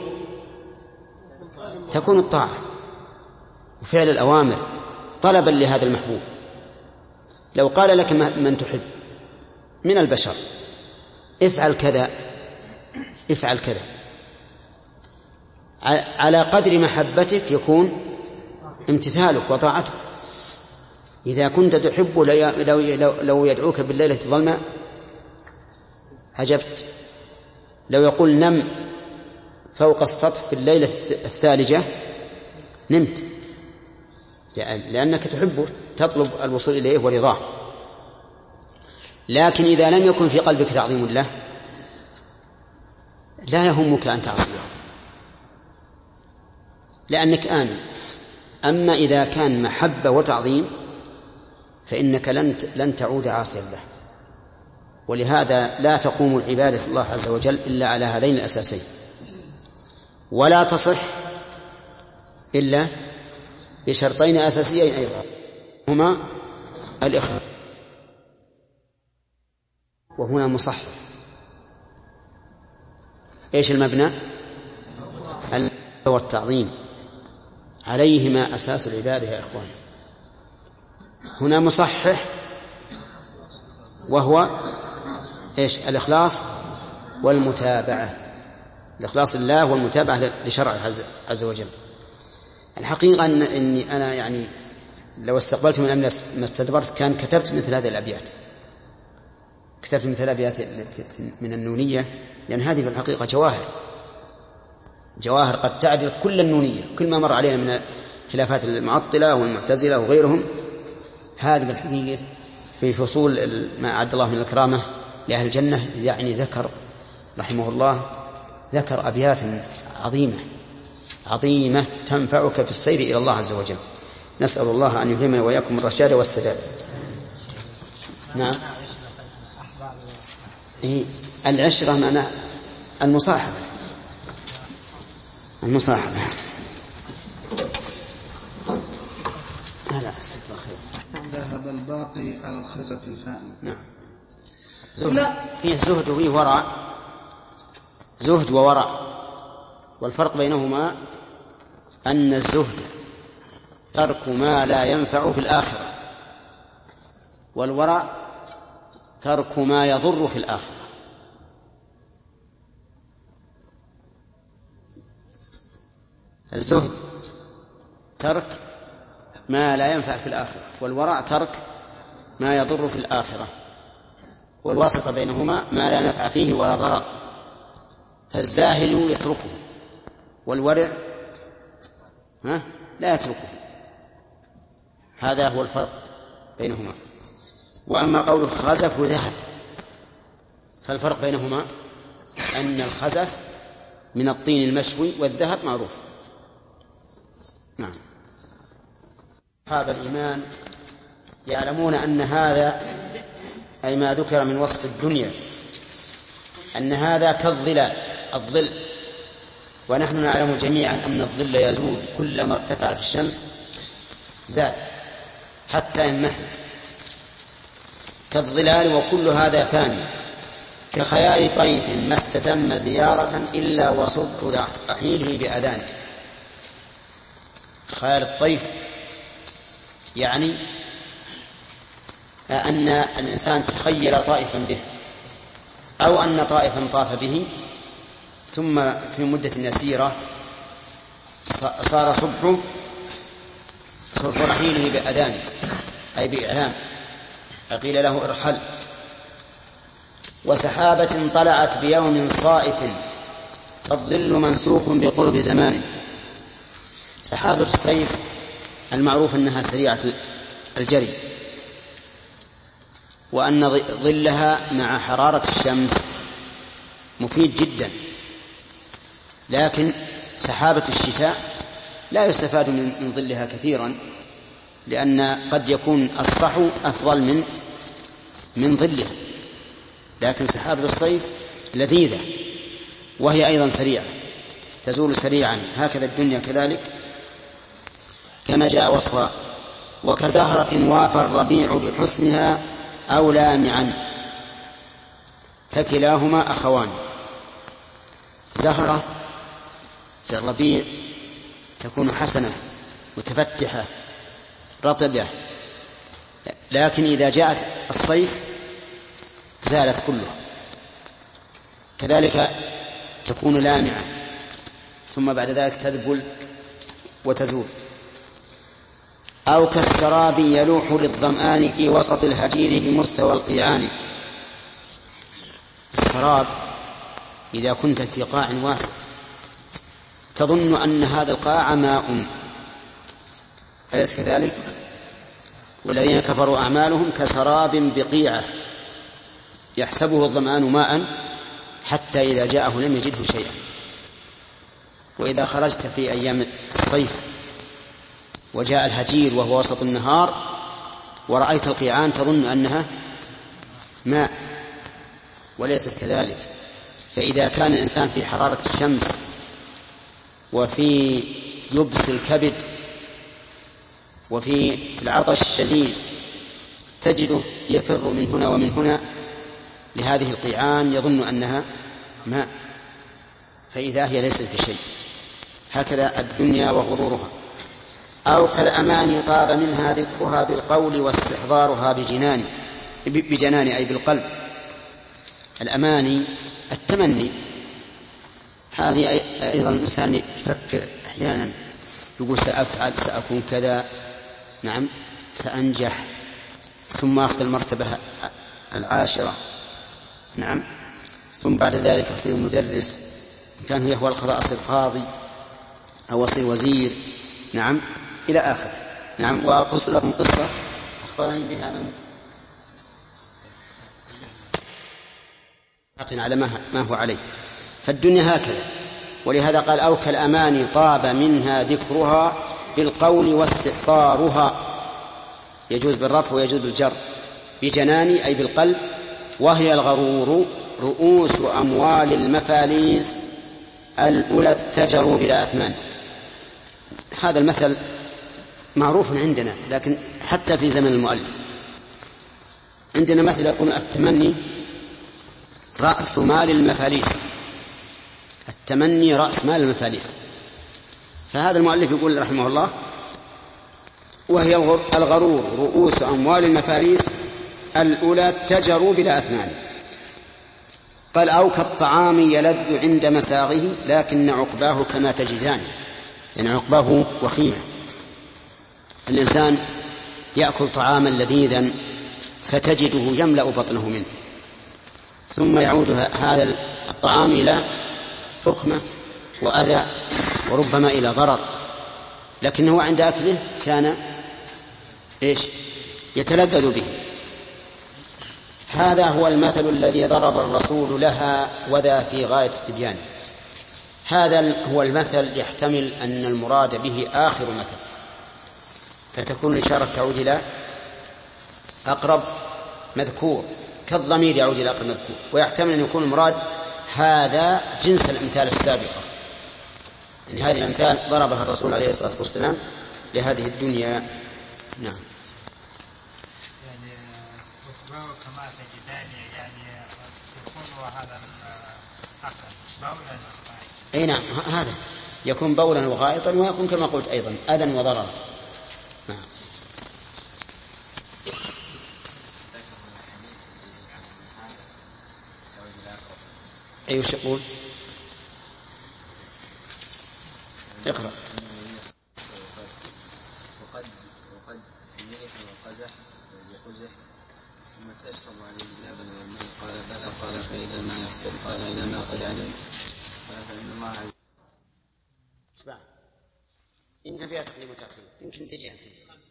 تكون الطاعة وفعل الأوامر طلبا لهذا المحبوب. لو قال لك من تحب من البشر افعل كذا افعل كذا، على قدر محبتك يكون امتثالك وطاعتك. إذا كنت تحب لو يدعوك بالليلة الظلماء عجبت، لو يقول نم فوق السطح في الليلة الثالجة نمت، لأنك تحبه تطلب الوصول إليه ورضاه. لكن إذا لم يكن في قلبك تعظيم الله لا يهمك أن تعصيه، لأنك أما إذا كان محبة وتعظيم فإنك لن تعود عاصيا له، ولهذا لا تقوم العبادة الله عز وجل إلا على هذين الأساسين، ولا تصح إلا بشرطين أساسيين أيضا هما الإخلاص، وهنا مصحح. إيش المبنى؟ والتعظيم، عليهما أساس العبادة يا إخوان. هنا مصحح وهو إيش؟ الإخلاص والمتابعة، الإخلاص لله والمتابعة لشرعه عز وجل. الحقيقة أني أنا يعني لو استقبلت من أمر ما استدبرت كان كتبت مثل هذه الأبيات، كتبت مثل الأبيات من النونية، لأن هذه في الحقيقة جواهر قد تعدل كل النونية، كل ما مر علينا من خلافات المعطلة والمعتزلة وغيرهم. هذه بالحقيقة في فصول ما أعد الله من الكرامة لأهل الجنة، يعني ذكر رحمه الله ذكر أبيات عظيمة تنفعك في السير إلى الله عز وجل. نسأل الله أن يلهمنا وإياكم الرشاد والسداد. نعم. العشرة معنى المصاحبة. ذهب الباقي على الخزف الفاني. نعم. فيه زهد وفيه ورع، زهد وورع، والفرق بينهما أن الزهد ترك ما لا ينفع في الآخرة، والورع ترك ما يضر في الآخرة. الزهد ترك ما لا ينفع في الآخرة، والورع ترك ما يضر في الآخرة، والواسطة بينهما ما لا نفع فيه ولا ضرر، فالزاهد يتركه والورع لا يتركه. هذا هو الفرق بينهما. وأما قول خزف ذهب فالفرق بينهما أن الخزف من الطين المشوي والذهب معروف. نعم. هذا الإيمان يعلمون أن هذا أي ما ذكر من وصف الدنيا أن هذا الظل، ونحن نعلم جميعا أن الظل يزول كلما ارتفعت الشمس زال حتى ينمحت كالظلال، وكل هذا فاني كخيال طيف ما استتم زيارة إلا وصبح رحيله بأذانه. خيال الطيف يعني أن الإنسان تخيل طائفا به، أو أن طائفا طاف به ثم في مدة يسيرة صار صبح رحيله بأذانه أي بإعلام، فقيل له ارحل. وسحابة طلعت بيوم صائف فالظل منسوخ بقرب زمانه. سحابة الصيف المعروف أنها سريعة الجري، وأن ظلها مع حرارة الشمس مفيد جدا، لكن سحابة الشتاء لا يستفاد من ظلها كثيرا، لأن قد يكون الصحو أفضل من ظلها، لكن سحابة الصيف لذيذة وهي أيضا سريعة تزول سريعا. هكذا الدنيا كذلك كما جاء وصفها. وكزهرة وافى الربيع بحسنها أو لامعا فكلاهما أخوان. زهرة في الربيع تكون حسنة متفتحة رطبة، لكن إذا جاءت الصيف زالت كلها. كذلك تكون لامعة ثم بعد ذلك تذبل وتزول. أو كالسراب يلوح للظمآن في وسط الهجير بمستوى القيعان. السراب إذا كنت في قاع واسع تظن أن هذا القاع ماء، أليس كذلك؟ والذين كفروا أعمالهم كسراب بقيعة يحسبه الظمآن ماء حتى إذا جاءه لم يجده شيئا. وإذا خرجت في أيام الصيف وجاء الهجير وهو وسط النهار ورأيت القيعان تظن أنها ماء وليست كذلك. فإذا كان الإنسان في حرارة الشمس وفي يبس الكبد وفي العطش الشديد تجده يفر من هنا ومن هنا لهذه القيعان يظن أنها ماء، فإذا هي ليست بشيء. هكذا الدنيا وغرورها. أو كالأماني طاب منها ذكرها بالقول واستحضارها بجنان أي بالقلب. الأماني التمني، هذه أيضا الإنسان يفكر أحيانا يقول سأفعل، سأكون كذا، نعم سأنجح، ثم أخذ المرتبة 10، نعم، ثم بعد ذلك أصير مدرس، كان هو القضاء أصير قاضي أو أصير وزير، نعم، إلى آخر. نعم. وأقص لكم قصة أخبرني بها من على ما هو عليه. فالدنيا هكذا. ولهذا قال أو كالأماني طاب منها ذكرها بالقول واستحضارها، يجوز بالرفع ويجوز بالجر، بجنان أي بالقلب. وهي الغرور رؤوس أموال المفاليس الأولى اتجروا بلا أثمان. هذا المثل معروف عندنا، لكن حتى في زمن المؤلف عندنا مثل يقول التمني رأس مال المفاليس، التمني رأس مال المفاليس. فهذا المؤلف يقول رحمه الله وهي الغرور رؤوس أموال المفاليس الأولى اتجروا بلا أثمان. قال أو كالطعام يلذ عند مساغه لكن عقباه كما تجدان، يعني عقباه وخيمة. الإنسان يأكل طعاما لذيذا فتجده يملأ بطنه منه، ثم يعود هذا الطعام إلى فخمة وأذى وربما إلى ضرر، لكنه عند أكله كان يتلذذ به. هذا هو المثل الذي ضرب الرسول لها وذا في غاية التبيان. هذا هو المثل يحتمل أن المراد به آخر مثل، فتكون الإشارة تعود إلى أقرب مذكور كالضمير يعود إلى أقرب مذكور، ويحتمل أن يكون المراد هذا جنس الأمثال السابقة. يعني هذه الأمثال ضربها الرسول عليه الصلاة والسلام لهذه الدنيا. نعم. يعني عقباه كما تجدان، يعني يكون هذا الأقل بولا. أي نعم، هذا يكون بولا وغائطا، ويكون كما قلت أيضا أذى وضرر. نعم. أي وش يقول؟ اقرأ. وقد ملح وقزح وقزح ثم تشرب عليه اللبن والماء. قال بلى. قال فإذا ما يسكت. قال إذا ما قد علم. قال فإن الله عز وجل. يمكن فيها تقديم وتأخير، يمكن تجي الحين.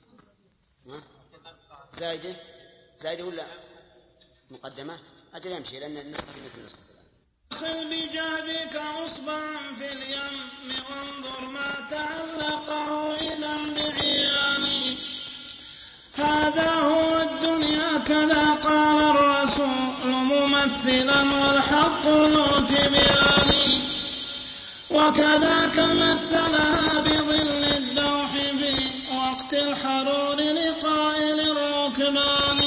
زايدة ولا مقدمة؟ أجل يمشي لأن النسخة في مثل النسخة. أخل بجهدك عصبا في اليم وانظر ما تعلقه إذا بعياني. هذا هو الدنيا كذا قال الرسول ممثلا والحق ذو تبيان. وكذاك مثلها بظل الدوح في وقت الحرور لقائل الركبان.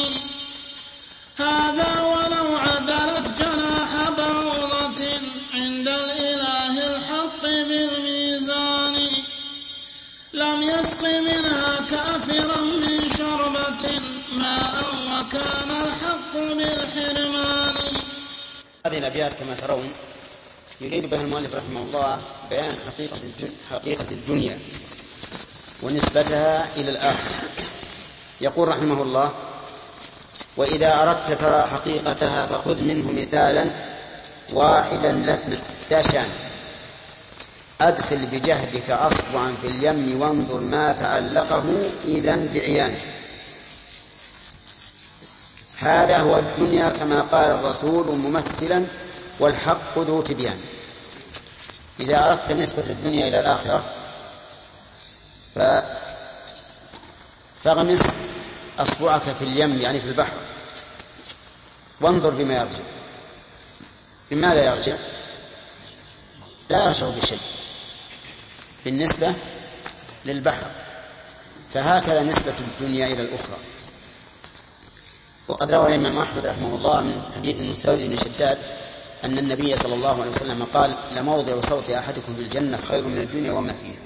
هذا ولو عدلت جناح بعوضة عند الإله الحق بالميزان لم يسق منها كافرا من شربة ماء وكان الحق بالحرمان. هذه الأبيات كما ترون يريد بها المؤلف رحمه الله بيان حقيقة الدنيا ونسبتها إلى الآخرة. يقول رحمه الله وإذا أردت ترى حقيقتها فخذ منه مثالا واحدا لسنا تاشان. أدخل بجهدك أصبعا في اليم وانظر ما تعلقه إذن بعيان. هذا هو الدنيا كما قال الرسول ممثلا والحق ذو تبيان. إذا أردت نسبة الدنيا إلى الآخرة فاغمس أصبعك في اليم يعني في البحر وانظر بما يرجع. بماذا يرجع؟ لا يرجع بشيء بالنسبة للبحر. فهكذا نسبة الدنيا إلى الأخرى. وقد روى الإمام أحمد رحمه الله من حديث المستورد بن شداد أن النبي صلى الله عليه وسلم قال: لموضع صوت أحدكم في الجنة خير من الدنيا وما فيها.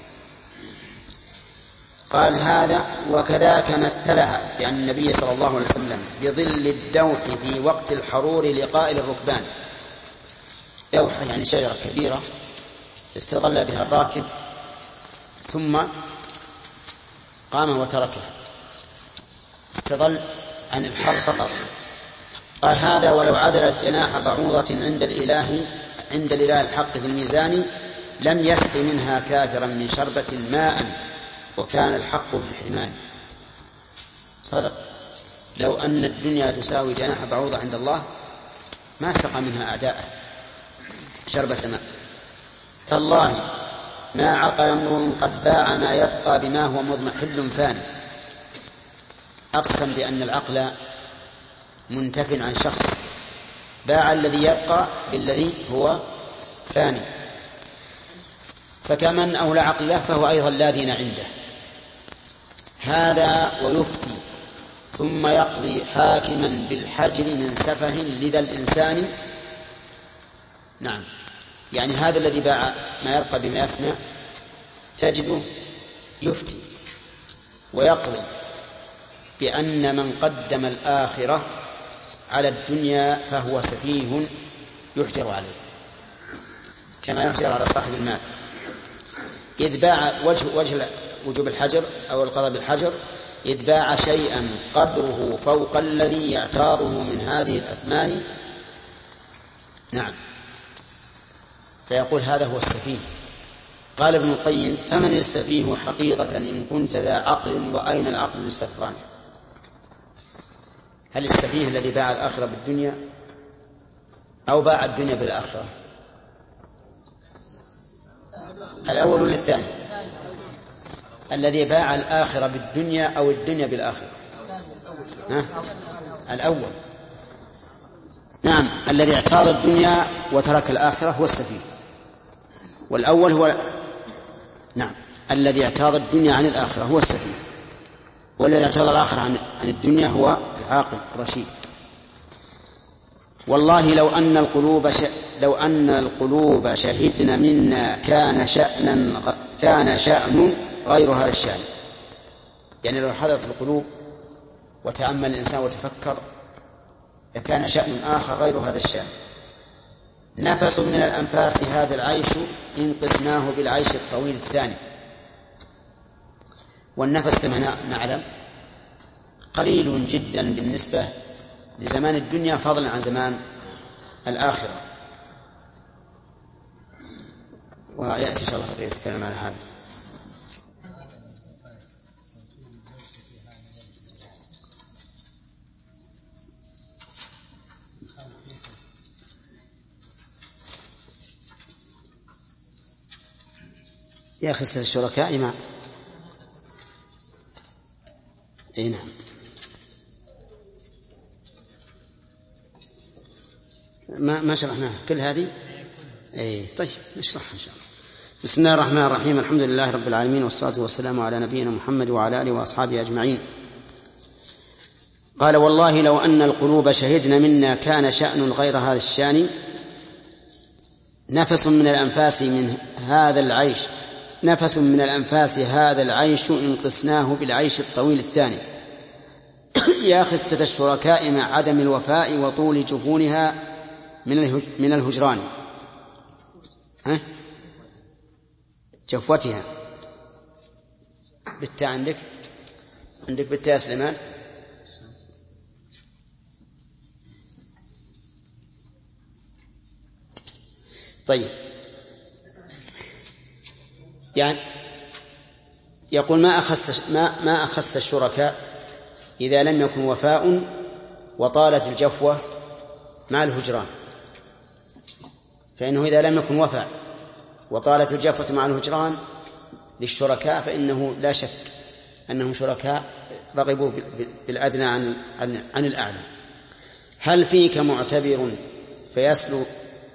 قال هذا وكذاك مثلها يعني النبي صلى الله عليه وسلم بظل الدوح في وقت الحرور لقائل الركبان. دوح يعني شجرة كبيرة استظل بها الراكب ثم قام وتركها، استظل عن الحر فقط. قال هذا ولو عدلت جناح بعوضة عند الإله الحق في الميزان لم يسق منها كافرا من شربة ماء وكان الحق بالحرمان. صدق. لو أن الدنيا تساوي جناح بعوضة عند الله ما سقى منها أعداءه شربة ماء. تالله ما عقل امرؤ قد باع ما يبقى بما هو مضمحل فاني. أقسم بأن العقل منتف عن شخص، باع الذي يبقى بالذي هو فاني. فكمن أولى عقله فهو أيضا لا دين عنده. هذا ويفتي ثم يقضي حاكما بالحجر من سفه لذا الإنسان. نعم، يعني هذا الذي باع ما يبقى بما يفنى تجده يفتي ويقضي بأن من قدم الآخرة على الدنيا فهو سفيه يحجر عليه كما يحجر على صاحب المال. إذ باع وجه وجوب الحجر أو القضاء بالحجر إذ باع شيئا قدره فوق الذي يعتاضه من هذه الأثمان. نعم، فيقول هذا هو السفيه. قال ابن القيم: فمن السفيه حقيقة إن كنت ذا عقل وأين العقل للسفران؟ هل السفيه الذي باع الآخرة بالدنيا أو باع الدنيا بالآخرة؟ الأول ولا الثاني؟ الذي باع الآخرة بالدنيا أو الدنيا بالآخرة؟ الأول. نعم، الذي اعتاض الدنيا وترك الآخرة هو السفيه. والأول هو نعم الذي اعتاض الدنيا عن الآخرة هو السفيه، والذي اعتاض الآخرة عن الدنيا هو العاقل الرشيد. والله لو أن القلوب شهدن منا كان شأن غير هذا الشأن. يعني لو حضرت القلوب وتأمل الإنسان وتفكر لكان شأن آخر غير هذا الشأن. نفس من الأنفاس هذا العيش إن قسناه بالعيش الطويل الثاني. والنفس كما نعلم قليل جدا بالنسبة لزمان الدنيا فضلا عن زمان الآخرة. ويأتي إن شاء الله يتكلم على هذا. يا خسر الشركاء ما نعم. ما شرحناها كل هذه. طيب نشرحها إن شاء الله. بسم الله الرحمن الرحيم. الحمد لله رب العالمين، والصلاة والسلام على نبينا محمد وعلى آله وأصحابه أجمعين. قال: والله لو أن القلوب شهدن منا كان شأن غير هذا الشأن. نفس من الأنفاس هذا العيش إن قسناه بالعيش الطويل الثاني. يا خسة الشركاء مع عدم الوفاء وطول جفونها من الهجران. جفوتها بالتاء عندك بالتاء سليمان. طيب، يعني يقول ما أخس الشركاء إذا لم يكن وفاء وطالت الجفوة مع الهجران. فإنه إذا لم يكن وفاء وطالت الجفوة مع الهجران للشركاء فإنه لا شك أنهم شركاء رغبوا بالأدنى عن الأعلى. هل فيك معتبر فيسلو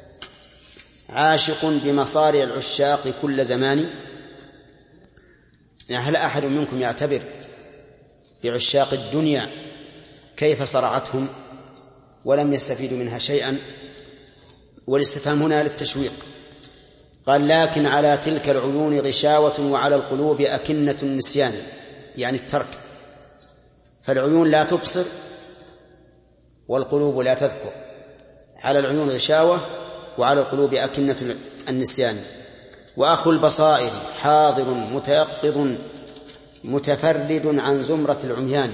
عاشق بمصارع العشاق كل زمان؟ يعني هل أحد منكم يعتبر بعشاق الدنيا كيف صرعتهم ولم يستفيدوا منها شيئا؟ والاستفهام هنا للتشويق. قال لكن على تلك العيون غشاوة وعلى القلوب أكنة النسيان، يعني الترك، فالعيون لا تبصر والقلوب لا تذكر. على العيون غشاوة وعلى القلوب أكنة النسيان. وأخو البصائر حاضر متيقظ متفرد عن زمرة العميان.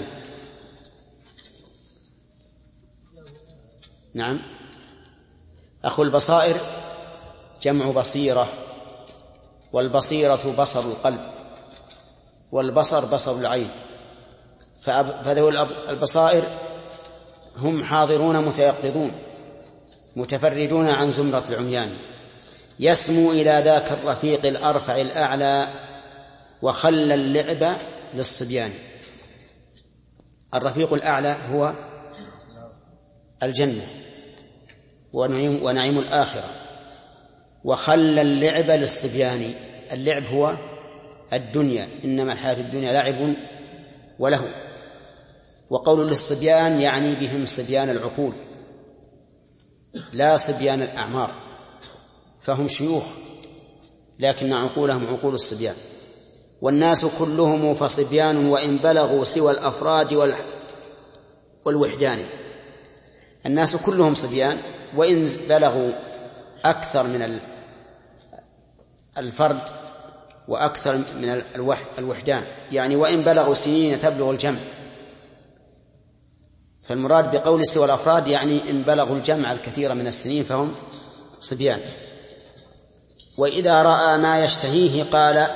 نعم، أخو البصائر جمع بصيرة، والبصيرة بصر القلب، والبصر بصر العين. فذوي البصائر هم حاضرون متيقظون متفردون عن زمرة العميان. يسمو إلى ذاك الرفيق الأرفع الأعلى وخلى اللعب للصبيان. الرفيق الأعلى هو الجنة ونعيم الآخرة، وخلى اللعب للصبيان. اللعب هو الدنيا، إنما الحياة الدنيا لعب وله. وقول للصبيان يعني بهم صبيان العقول لا صبيان الأعمار، فهم شيوخ لكن عقولهم عقول الصبيان. والناس كلهم فصبيان وإن بلغوا سوى الأفراد والوحدان. الناس كلهم صبيان وإن بلغوا أكثر من الفرد وأكثر من الوحدان، يعني وإن بلغوا سنين تبلغ الجمع. فالمراد بقول سوى الأفراد يعني إن بلغوا الجمع الكثير من السنين فهم صبيان. وإذا رأى ما يشتهيه قال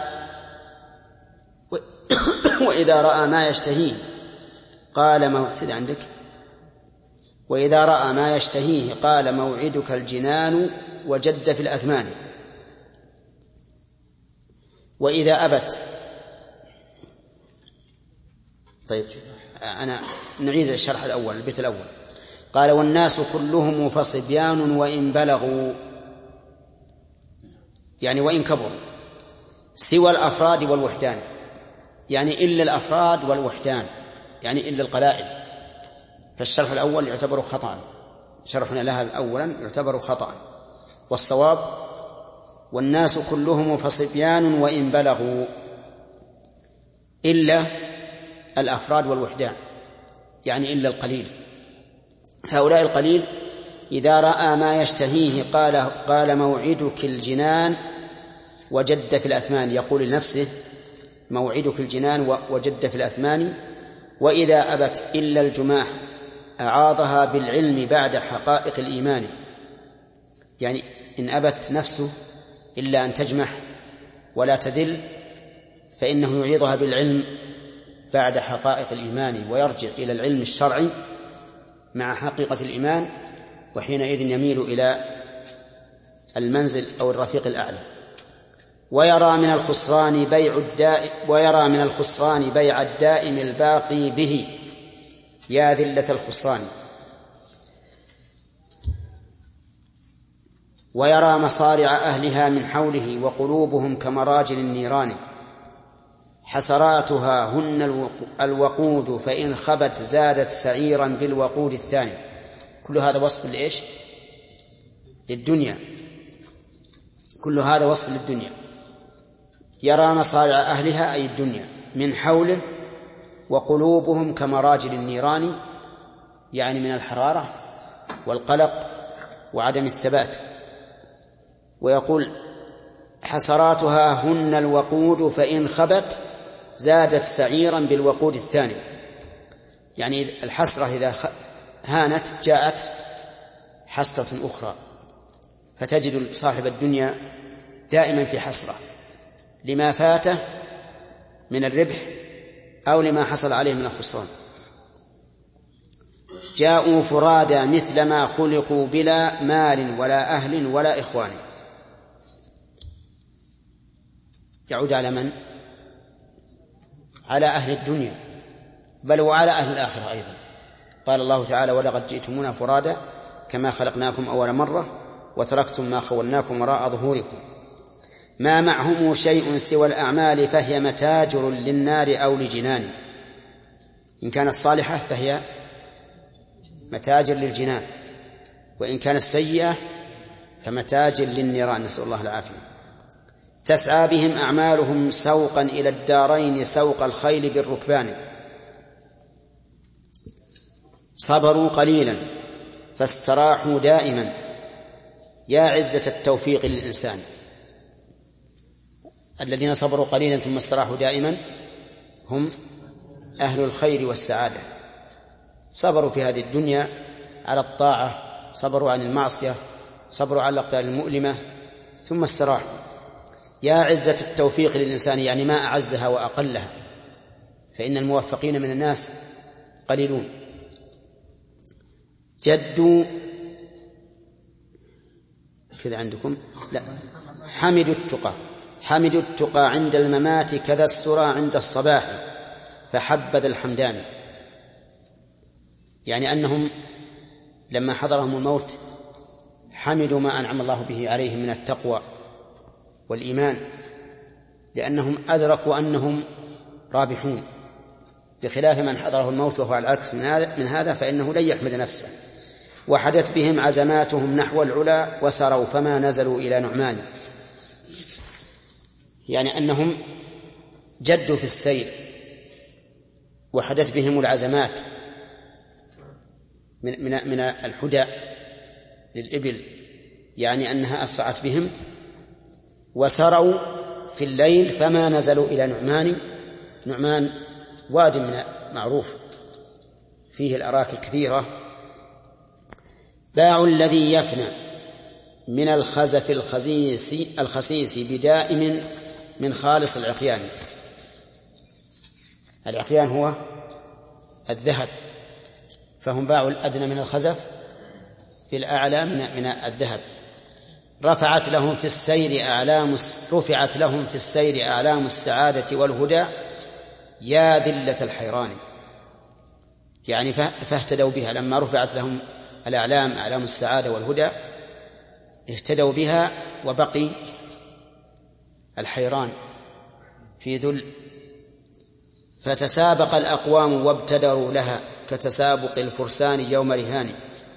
وإذا رأى ما يشتهيه قال موعد عندك وإذا رأى ما يشتهيه قال موعدك الجنان وجد في الأثمان. وإذا أبت. طيب أنا نعيد الشرح الأول، البيت الأول. قال والناس كلهم فصبيان وإن بلغوا، يعني وإن كبروا، سوى الأفراد والوحدان، يعني إلا الأفراد والوحدان، يعني إلا القلائل. فالشرح الأول يعتبر خطأ، شرحنا لها أولا يعتبر خطأ. والصواب والناس كلهم فصبيان وإن بلغوا إلا الأفراد والوحدان، يعني إلا القليل. هؤلاء القليل إذا رأى ما يشتهيه قال موعدك الجنان وجد في الأثمان، يقول لنفسه موعدك الجنان وجد في الأثمان. وإذا أبت إلا الجماح أعاضها بالعلم بعد حقائق الإيمان، يعني إن أبت نفسه إلا أن تجمح ولا تذل فإنه يعيضها بالعلم بعد حقائق الإيمان، ويرجع إلى العلم الشرعي مع حقيقة الإيمان، وحينئذ يميل إلى المنزل أو الرفيق الأعلى. ويرى من الخسران بيع الدائم الباقي به يا ذلة الخسران. ويرى مصارع أهلها من حوله وقلوبهم كمراجل النيران. حسراتها هن الوقود فإن خبت زادت سعيرا بالوقود الثاني. كل هذا وصف لإيش؟ للدنيا، كل هذا وصف للدنيا. يرى مصارع أهلها أي الدنيا من حوله وقلوبهم كمراجل النيران، يعني من الحرارة والقلق وعدم الثبات. ويقول حسراتها هن الوقود فإن خبت زادت سعيرا بالوقود الثاني، يعني الحسرة إذا هانت جاءت حسرة أخرى، فتجد صاحب الدنيا دائما في حسرة لما فاته من الربح أو لما حصل عليه من الخسران. جاءوا فرادا مثل ما خلقوا بلا مال ولا أهل ولا إخوان. يعود على من؟ على أهل الدنيا، بل وعلى أهل الآخرة أيضا. قال الله تعالى: ولقد جئتمونا فرادا كما خلقناكم أول مرة وتركتم ما خولناكم وراء ظهوركم. ما معهم شيء سوى الأعمال فهي متاجر للنار أو لجنان. إن كانت صالحة فهي متاجر للجنان، وإن كانت سيئة فمتاجر للنيران، نسأل الله العافية. تسعى بهم أعمالهم سوقا إلى الدارين سوق الخيل بالركبان. صبروا قليلا فاستراحوا دائما، يا عزة التوفيق للإنسان. الذين صبروا قليلا ثم استراحوا دائما هم أهل الخير والسعادة. صبروا في هذه الدنيا على الطاعة، صبروا عن المعصية، صبروا على الأقدار المؤلمة، ثم استراحوا. يا عزة التوفيق للإنسان، يعني ما أعزها وأقلها، فإن الموفقين من الناس قليلون. جدوا كذا عندكم، لا، حمدوا التقى عند الممات كذا السرى عند الصباح فحبذ الحمدان. يعني أنهم لما حضرهم الموت حمدوا ما أنعم الله به عليهم من التقوى والإيمان، لأنهم أدركوا أنهم رابحون، بخلاف من حضره الموت وهو على العكس من هذا فإنه لن يحمد نفسه. وحدت بهم عزماتهم نحو العلا وسروا فما نزلوا إلى نعمان. يعني أنهم جدوا في السير، وحدت بهم العزمات من الحدى للإبل، يعني أنها أسرعت بهم. وسروا في الليل فما نزلوا إلى نعمان. نعمان واد من معروف فيه الأراك الكثيرة. باع الذي يفنى من الخزف الخسيس بدائم من خالص العقيان. العقيان هو الذهب، فهم باعوا الأدنى من الخزف بالأعلى من الذهب. رفعت لهم في السير أعلام السعادة والهدى يا ذلة الحيران. يعني فاهتدوا بها لما رفعت لهم أعلام السعادة والهدى، اهتدوا بها، وبقي الحيران في ذل. فتسابق الأقوام وابتدروا لها كتسابق الفرسان يوم رهان.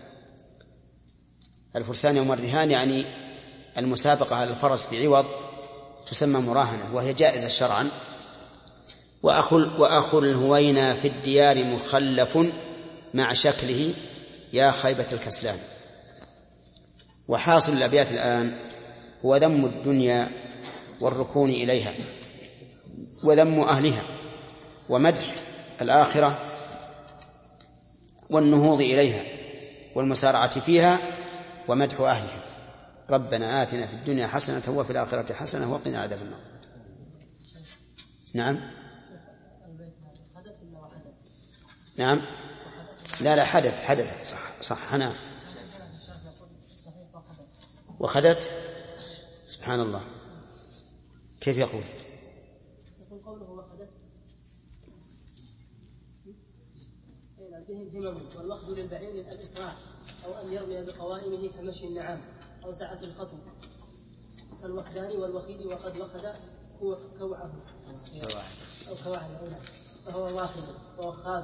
الفرسان يوم الرهان يعني المسابقة على الفرس بعوض تسمى مراهنة، وهي جائزة شرعا. وأخو الهوينا في الديار مخلف مع شكله يا خيبة الكسلان. وحاصل الأبيات الآن هو ذم الدنيا والركون إليها، وذم أهلها، ومدح الآخرة والنهوض إليها والمسارعة فيها، ومدح أهلها. ربنا آتنا في الدنيا حسنة وفي الآخرة حسنة وقنا عذاب النار. نعم، لا حدث صح أنا وخدت. سبحان الله، كيف يقول؟ قوله وخدت بهم همم، والوخد للبعير الإسراع، أو أن يرمي بقوائمه كمشي النعام أو سعة الخطو، كالوخدان والوخيد. وقد وخد كوعه أو كوعه، فهو واخد ووخاد،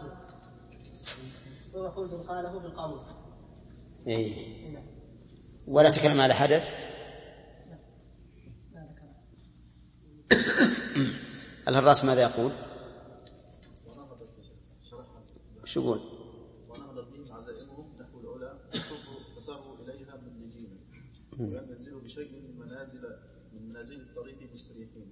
وخلد قاله في القاموس. ولا تكلم على حدث. الهراس ماذا يقول؟ شو يقول؟ ونهضت بهم عزائمهم نحو العلا فساروا إليها مبلجين، ولم ينزلوا بشيء من منازل الطريق مستريحين.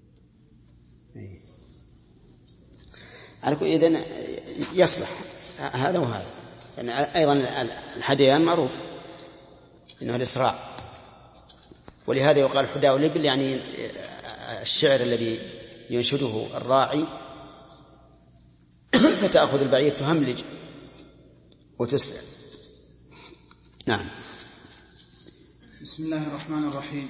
إذن يصلح هذا وهذا. يعني أيضا الحديان معروف إنه الإسراع، ولهذا يقال حداء الإبل، يعني الشعر الذي ينشده الراعي فتأخذ البعير تهملج وتسرع. نعم. بسم الله الرحمن الرحيم.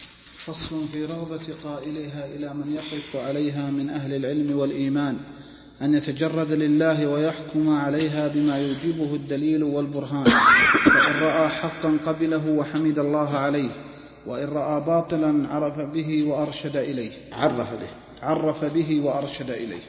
فصل في روضة قائلها إلى من يقف عليها من أهل العلم والإيمان، أن يتجرد لله ويحكم عليها بما يوجبه الدليل والبرهان، فإن رأى حقا قبله وحمد الله عليه، وإن رأى باطلا عرف به وأرشد إليه.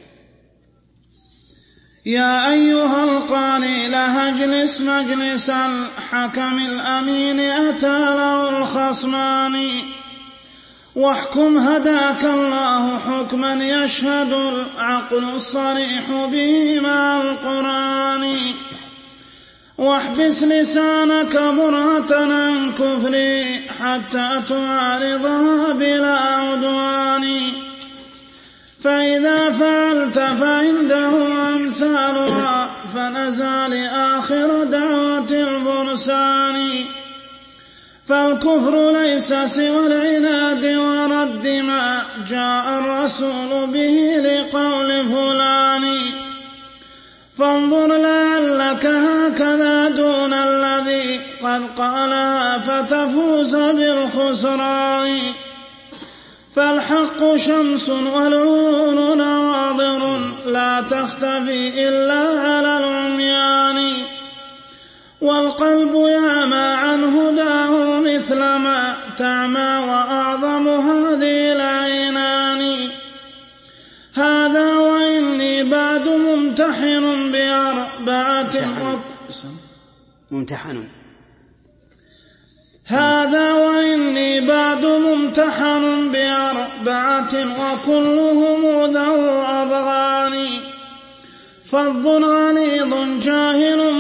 يا أيها القارئ لا اجلس مجلس الحكم الأمين أتى له الخصمان، واحكم هداك الله حكما يشهد العقل الصريح به مع القرآن، واحبس لسانك برهة عن كفري حتى تعارضها بلا عدوان، فإذا فعلت فعنده أمثالها فنزى لآخر دعوة الفرسان، فالكفر ليس سوى العناد ورد ما جاء الرسول به لقول فلان، فانظر لعلك هكذا دون الذي قد قالها فتفوز بالخسران، فالحق شمس والعيون نواظر لا تختفي إلا على العميان، والقلب يعمى عن هداه مثلما تعمى وأعظم هذه العينان، هذا وإني بعد ممتحن بأربعة هذا وإني بعد ممتحن بأربعة وكلهم ذو أضغان، فظ غليظ جاهل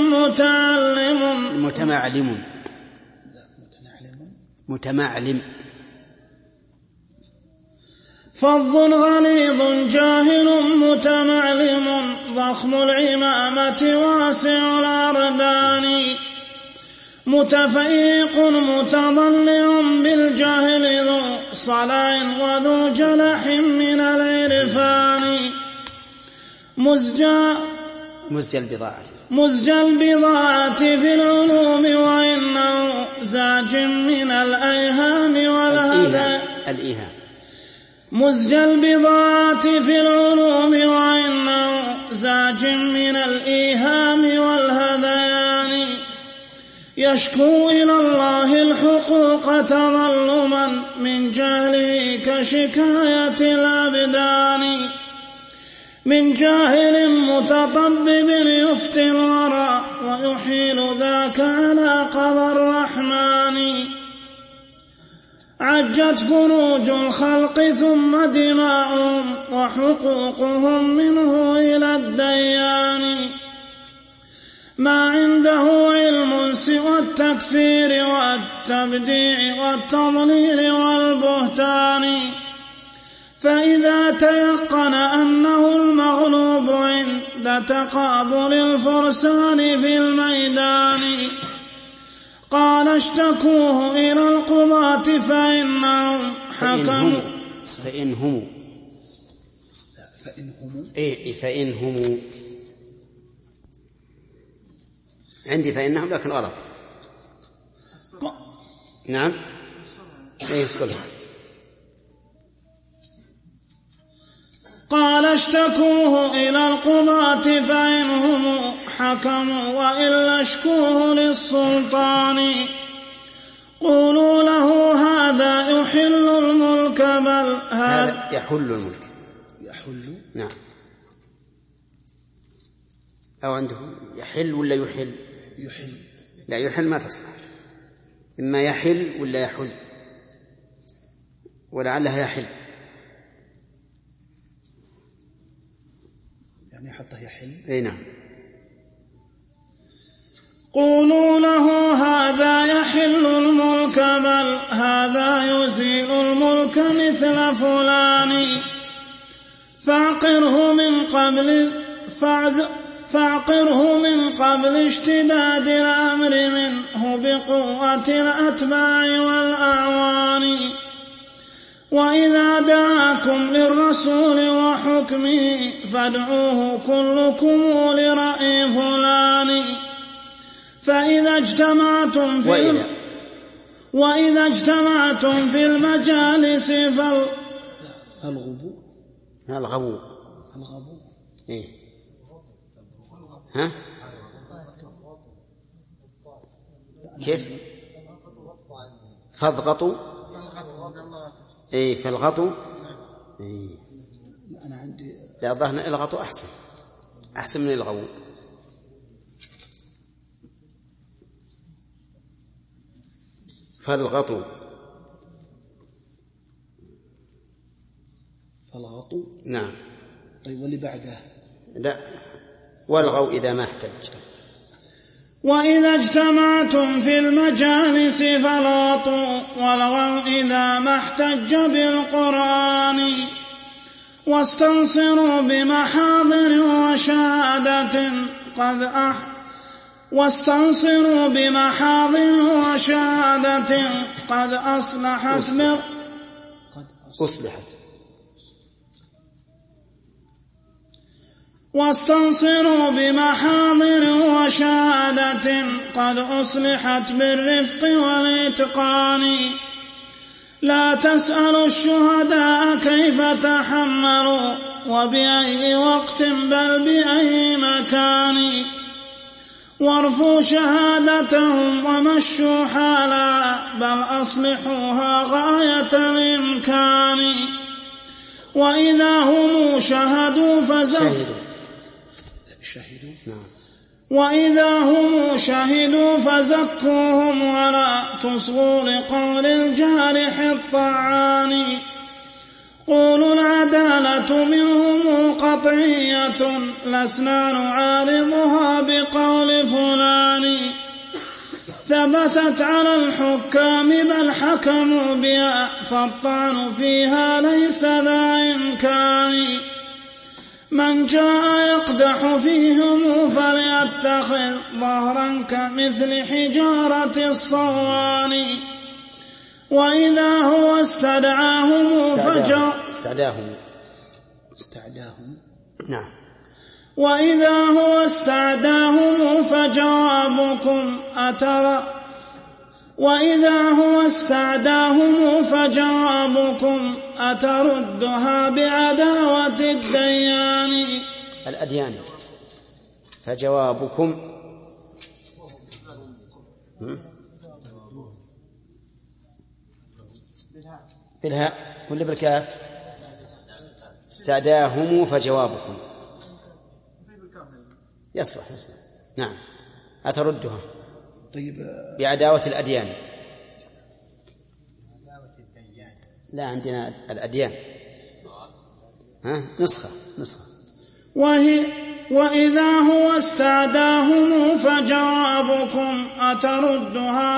فظ غليظ جاهل متمعلم ضخم العمامة واسع الأردان، متفيق متضلع بالجهل ذو صلاع وذو جلح من العرفان، مزج البضاعة في العلوم وإنه زاج من الأيهام والهذيان، مزج البضاعة في العلوم وإنه زاج من الإيهام والهذيان، يشكو إلى الله الحقوق تظلما من جهله كشكاية الأبدان، من جاهل متطبب يفتي الورى ويحيل ذاك على قضى الرحمن، عجت فروج الخلق ثم دماؤهم وحقوقهم منه إلى الديان، ما عنده علم سوى التكفير والتبديع والتضليل والبهتان، فإذا تيقن أنه المغلوب عند تقابل الفرسان في الميدان، قال اشتكوه إلى القضاة فإنهم حكموا فإنهم عندي فإنهم لكن غلط. نعم يفصلها. قال اشتكوه إلى القضاة فإنهم حكموا وإلا اشكوه للسلطان، قولوا له هذا يحل الملك بل هذا يحل الملك. نعم. أو عندهم يحل ولا يحل؟ لا يحل ما تصلح، إما يحل ولا يحل، ولعلها يحل يعني حتى يحل. أي نعم. قولوا له هذا يحل الملك بل هذا يزيل الملك مثل فلان، فاعقره من قبل اشتداد الأمر منه بقوة الأتباع والأعوان، وإذا دعاكم للرسول وحكمه فادعوه كلكم لرأي فلان، وإذا اجتمعتم في المجالس الغبو إيه ها؟ كيف؟ فاضغطوا فالغطوا أنا عندي لا ظهر الغطوا أحسن من الغو. فالغطوا نعم. طيب واللي بعده؟ لا، والغوا إذا ما احتج. وإذا اجتمعتم في المجالس فالغطوا والغوا إذا ما احتج بالقرآن واستنصروا بمحاضر وشهادة قد أصلحت بالرفق والإتقان. لا تسألوا الشهداء كيف تحملوا وبأي وقت بل بأي مكان وارفوا شهادتهم ومشوا حالا بل أصلحوها غاية الإمكان. وإذا هم شهدوا فزكوهم ولا تصغوا لقول الجارح الطعان. قولوا العدالة منهم قطعية لسنا نعارضها بقول فلان. ثبتت على الحكام بل حكموا بها فالطعن فيها ليس ذا إمكان. من جاء يقدح فيهم فليتخذ ظهرا كمثل حجارة الصوان. وإذا هو استدعاهم فجوابكم أتردها بعداوة الأديان فجوابكم بالهاء ولا بالكاف؟ استعداهم فجوابكم يصلح. نعم. أتردها بعداوة الأديان. لا عندنا الأديان نسخة. وإذا هو استعداهم فجوابكم أتردها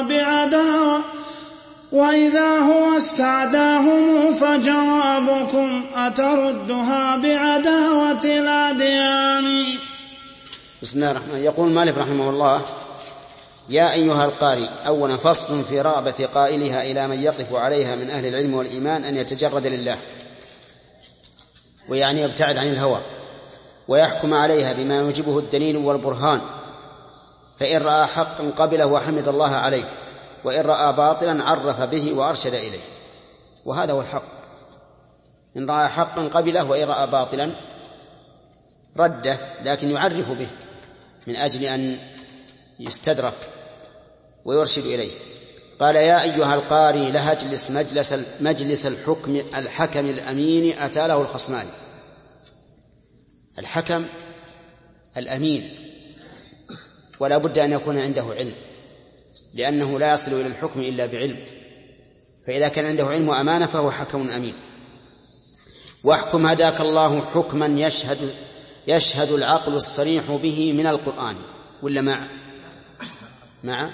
بعداوة الأديان. بسم الله الرحمن الرحيم. يقول مالك رحمه الله: يا أيها القارئ. أولا فصل في رغبة قائلها إلى من يقف عليها من أهل العلم والإيمان أن يتجرد لله، ويعني يبتعد عن الهوى، ويحكم عليها بما يوجبه الدليل والبرهان، فإن رأى حقا قبله وحمد الله عليه، وإن رأى باطلا عرف به وأرشد إليه. وهذا هو الحق. إن رأى حقا قبله، وإن رأى باطلا رده، لكن يعرف به من أجل أن يستدرك ويرشد إليه. قال: يا أيها القاري لا اجلس مجلس الحكم الأمين أتى له الخصمان. الحكم الأمين ولا بد أن يكون عنده علم، لأنه لا يصل إلى الحكم إلا بعلم، فإذا كان عنده علم وأمانة فهو حكم أمين. واحكم هداك الله حكما يشهد العقل الصريح به من القرآن. ولا مع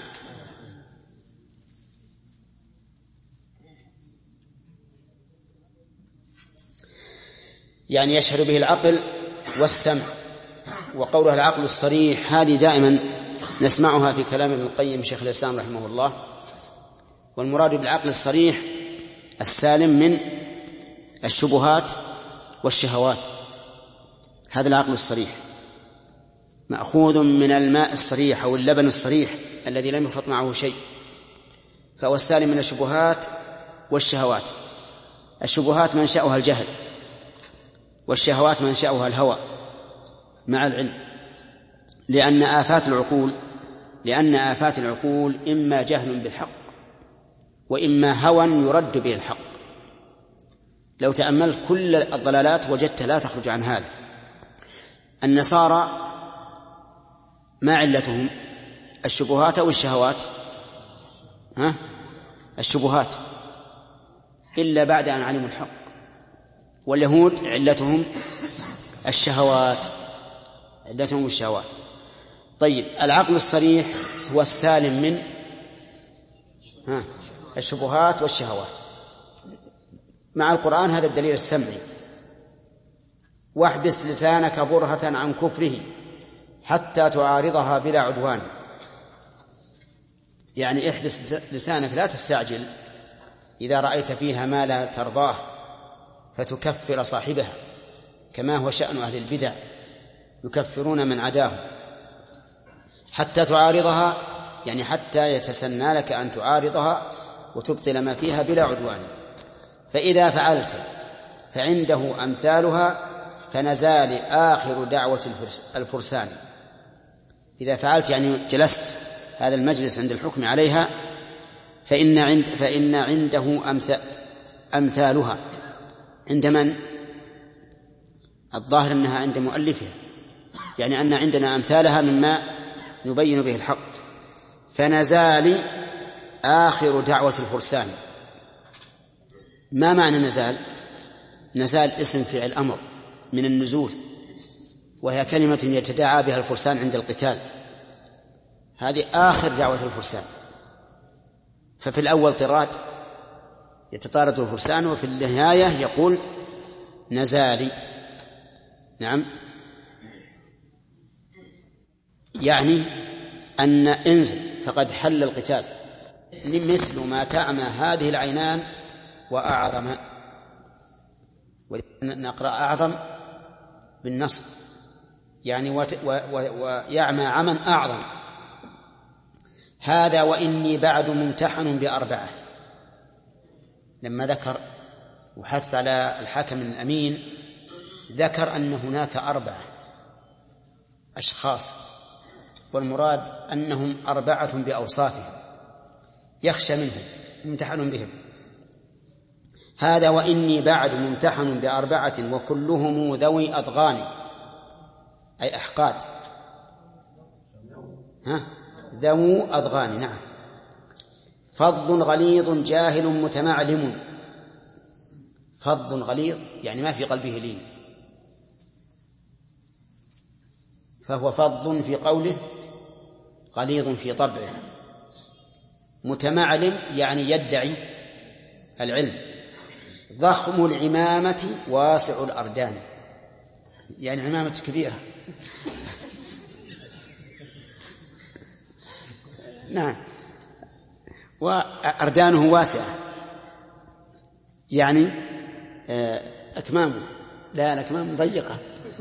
يعني يشهد به العقل والسمع. وقولها العقل الصريح هذه دائما نسمعها في كلام ابن القيم شيخ الإسلام رحمه الله. والمراد بالعقل الصريح السالم من الشبهات والشهوات. هذا العقل الصريح مأخوذ من الماء الصريح أو اللبن الصريح الذي لم يخلط معه شيء، فهو السالم من الشبهات والشهوات. الشبهات منشأها الجهل، والشهوات منشأها الهوى مع العلم. لأن آفات العقول إما جهل بالحق وإما هوى يرد به الحق. لو تأملت كل الضلالات وجدت لا تخرج عن هذا. النصارى ما علتهم؟ الشبهات أو الشهوات؟ الشبهات، إلا بعد أن علموا الحق. واليهود علتهم الشهوات، طيب العقل الصريح هو السالم من الشبهات والشهوات. مع القرآن هذا الدليل السمعي: واحبس لسانك برهة عن كفره حتى تعارضها بلا عدوان. يعني احبس لسانك، لا تستعجل إذا رأيت فيها ما لا ترضاه فتكفر صاحبها، كما هو شأن أهل البدع، يكفرون من عداه. حتى تعارضها يعني حتى يتسنى لك أن تعارضها وتبطل ما فيها بلا عدوان. فإذا فعلت فعنده أمثالها فنزال آخر دعوة الفرسان. إذا فعلت يعني جلست هذا المجلس عند الحكم عليها فإن عنده أمثالها. عند من؟ الظاهر أنها عند مؤلفها، يعني أن عندنا أمثالها مما نبين به الحق. فنزال آخر دعوة الفرسان. ما معنى نزال؟ نزال اسم فعل أمر من النزول، وهي كلمة يتداعى بها الفرسان عند القتال. هذه آخر دعوة الفرسان. ففي الأول طراد يتطارد الفرسان، وفي النهاية يقول نزالي. نعم، يعني أن انزل فقد حل القتال. مثل ما تعمى هذه العينان وأعظم، ونقرأ أعظم بالنصب، يعني ويعمى عمى أعظم. هذا وإني بعد ممتحن ب4. لما ذكر وحث على الحاكم الأمين ذكر أن هناك 4 أشخاص، والمراد أنهم 4 بأوصافهم يخشى منهم، ممتحن بهم. هذا وإني بعد ممتحن ب4 وكلهم ذوي أضغان، أي أحقاد، ذو أضغان. نعم. فظ غليظ جاهل متمعلم. فظ غليظ يعني ما في قلبه لين، فهو فظ في قوله غليظ في طبعه. متمعلم يعني يدعي العلم. ضخم العمامة واسع الأردان، يعني عمامة كبيرة. نعم. وأردانه واسعة، يعني أكمامه، لا الأكمام ضيقة.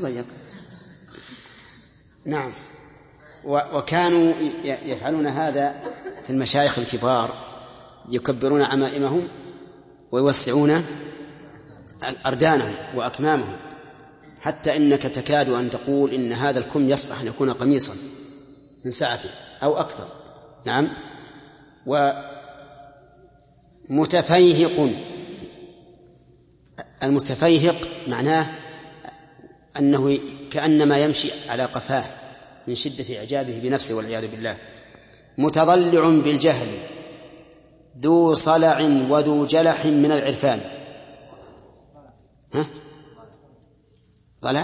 نعم. وكانوا يفعلون هذا في المشايخ الكبار، يكبرون عمائمهم ويوسعون أردانهم وأكمامهم، حتى إنك تكاد أن تقول إن هذا الكم يصلح أن يكون قميصا من ساعته أو أكثر. نعم. ومتفيهق. المتفيهق معناه أنه كأنما يمشي على قفاه من شدة إعجابه بنفسه والعياذ بالله. متضلع بالجهل ذو صلع وذو جلح من العرفان. ضلع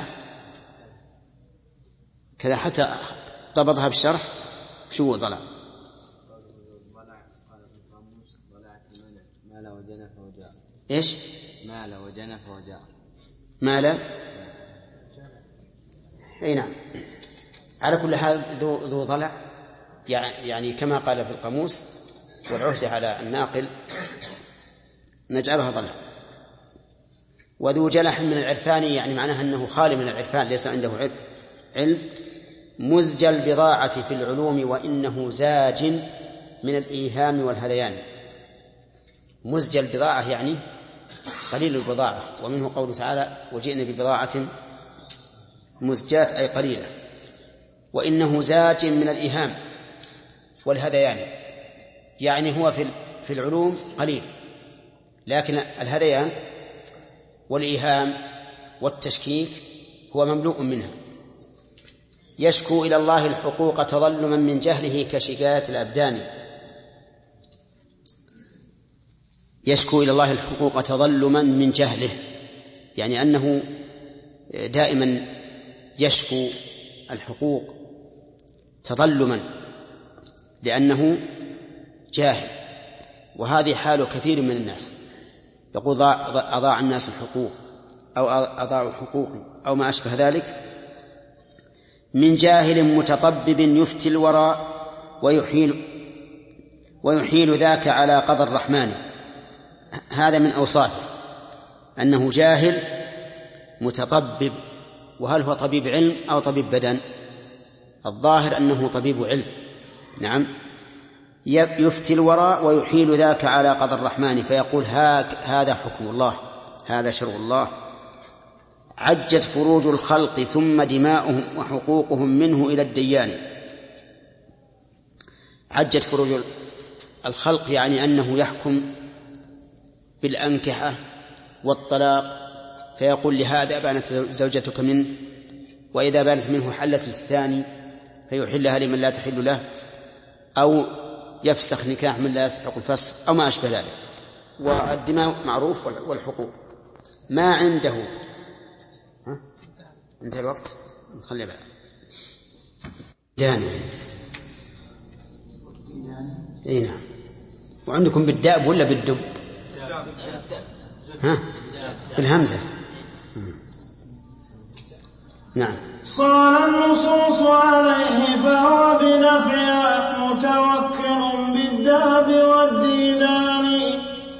كذا حتى ضبطها بالشرح. شو ضلع؟ إيش؟ مال وجنف وجاء. مال، أي نعم. على كل حال ذو ضلع يعني كما قال في القاموس، والعهدة على الناقل نجعلها ضلع. وذو جلح من العرفان يعني معناها أنه خالي من العرفان، ليس عنده علم. مزج البضاعة في العلوم وإنه زاج من الإيهام والهذيان. مزج البضاعة يعني قليل البضاعة، ومنه قوله تعالى وجئنا ببضاعة مزجات أي قليلة. وإنه زاج من الإيهام والهذيان، يعني هو في العلوم قليل، لكن الهذيان والإيهام والتشكيك هو مملوء منها. يشكو إلى الله الحقوق تظلما من جهله كشكاية الأبدان. يشكو إلى الله الحقوق تظلما من جهله، يعني أنه دائما يشكو الحقوق تظلما لأنه جاهل، وهذه حال كثير من الناس. يقول أضاع الناس الحقوق أو أضاعوا حقوقي أو ما أشبه ذلك، من جاهل متطبب يفتي الورى ويحيل ذاك على قضى الرحمن. هذا من أوصافه أنه جاهل متطبب. وهل هو طبيب علم أو طبيب بدن؟ الظاهر أنه طبيب علم. نعم. يفتي الورى ويحيل ذاك على قضى الرحمن، فيقول هذا حكم الله، هذا شرع الله. عجت فروج الخلق ثم دماؤهم وحقوقهم منه إلى الديان. عجت فروج الخلق يعني أنه يحكم بالأنكحة والطلاق، فيقول لهذا بانت زوجتك منه، وإذا بانت منه حلت للثاني فيحلها لمن لا تحل له، أو يفسخ نكاح من لا يستحق الفسخ أو ما أشبه ذلك. والدماء معروف والحقوق ما عنده. انتهى الوقت، نخلي بعد داني. اي نعم. وعندكم بالداب ولا بالدب؟ بالهمزة. نعم. صار النصوص عليه فهو بدفعها متوكل بالداب والديدان،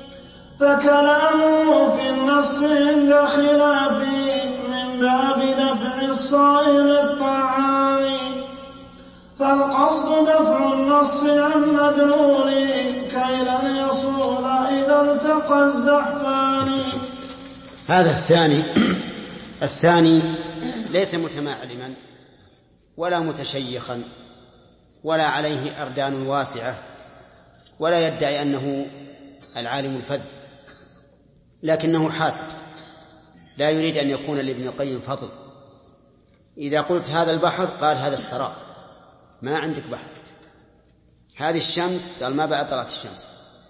فكلامه في النص عند خلافه من باب دفع الصائر الطعام، فالقصد دفع النص عن مدلوله كي لن يصول إذا التقى الزحفان. هذا الثاني ليس متمعلما ولا متشيخا ولا عليه أردان واسعة ولا يدعي أنه العالم الفذ، لكنه حاسب، لا يريد أن يكون لابن القيم فضل. إذا قلت هذا البحر قال هذا السراب، ما عندك بحر. هذه الشمس قال ما بعد طلعت الشمس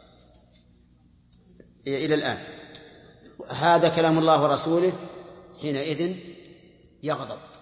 إلى الآن. هذا كلام الله ورسوله، حينئذ يغضب.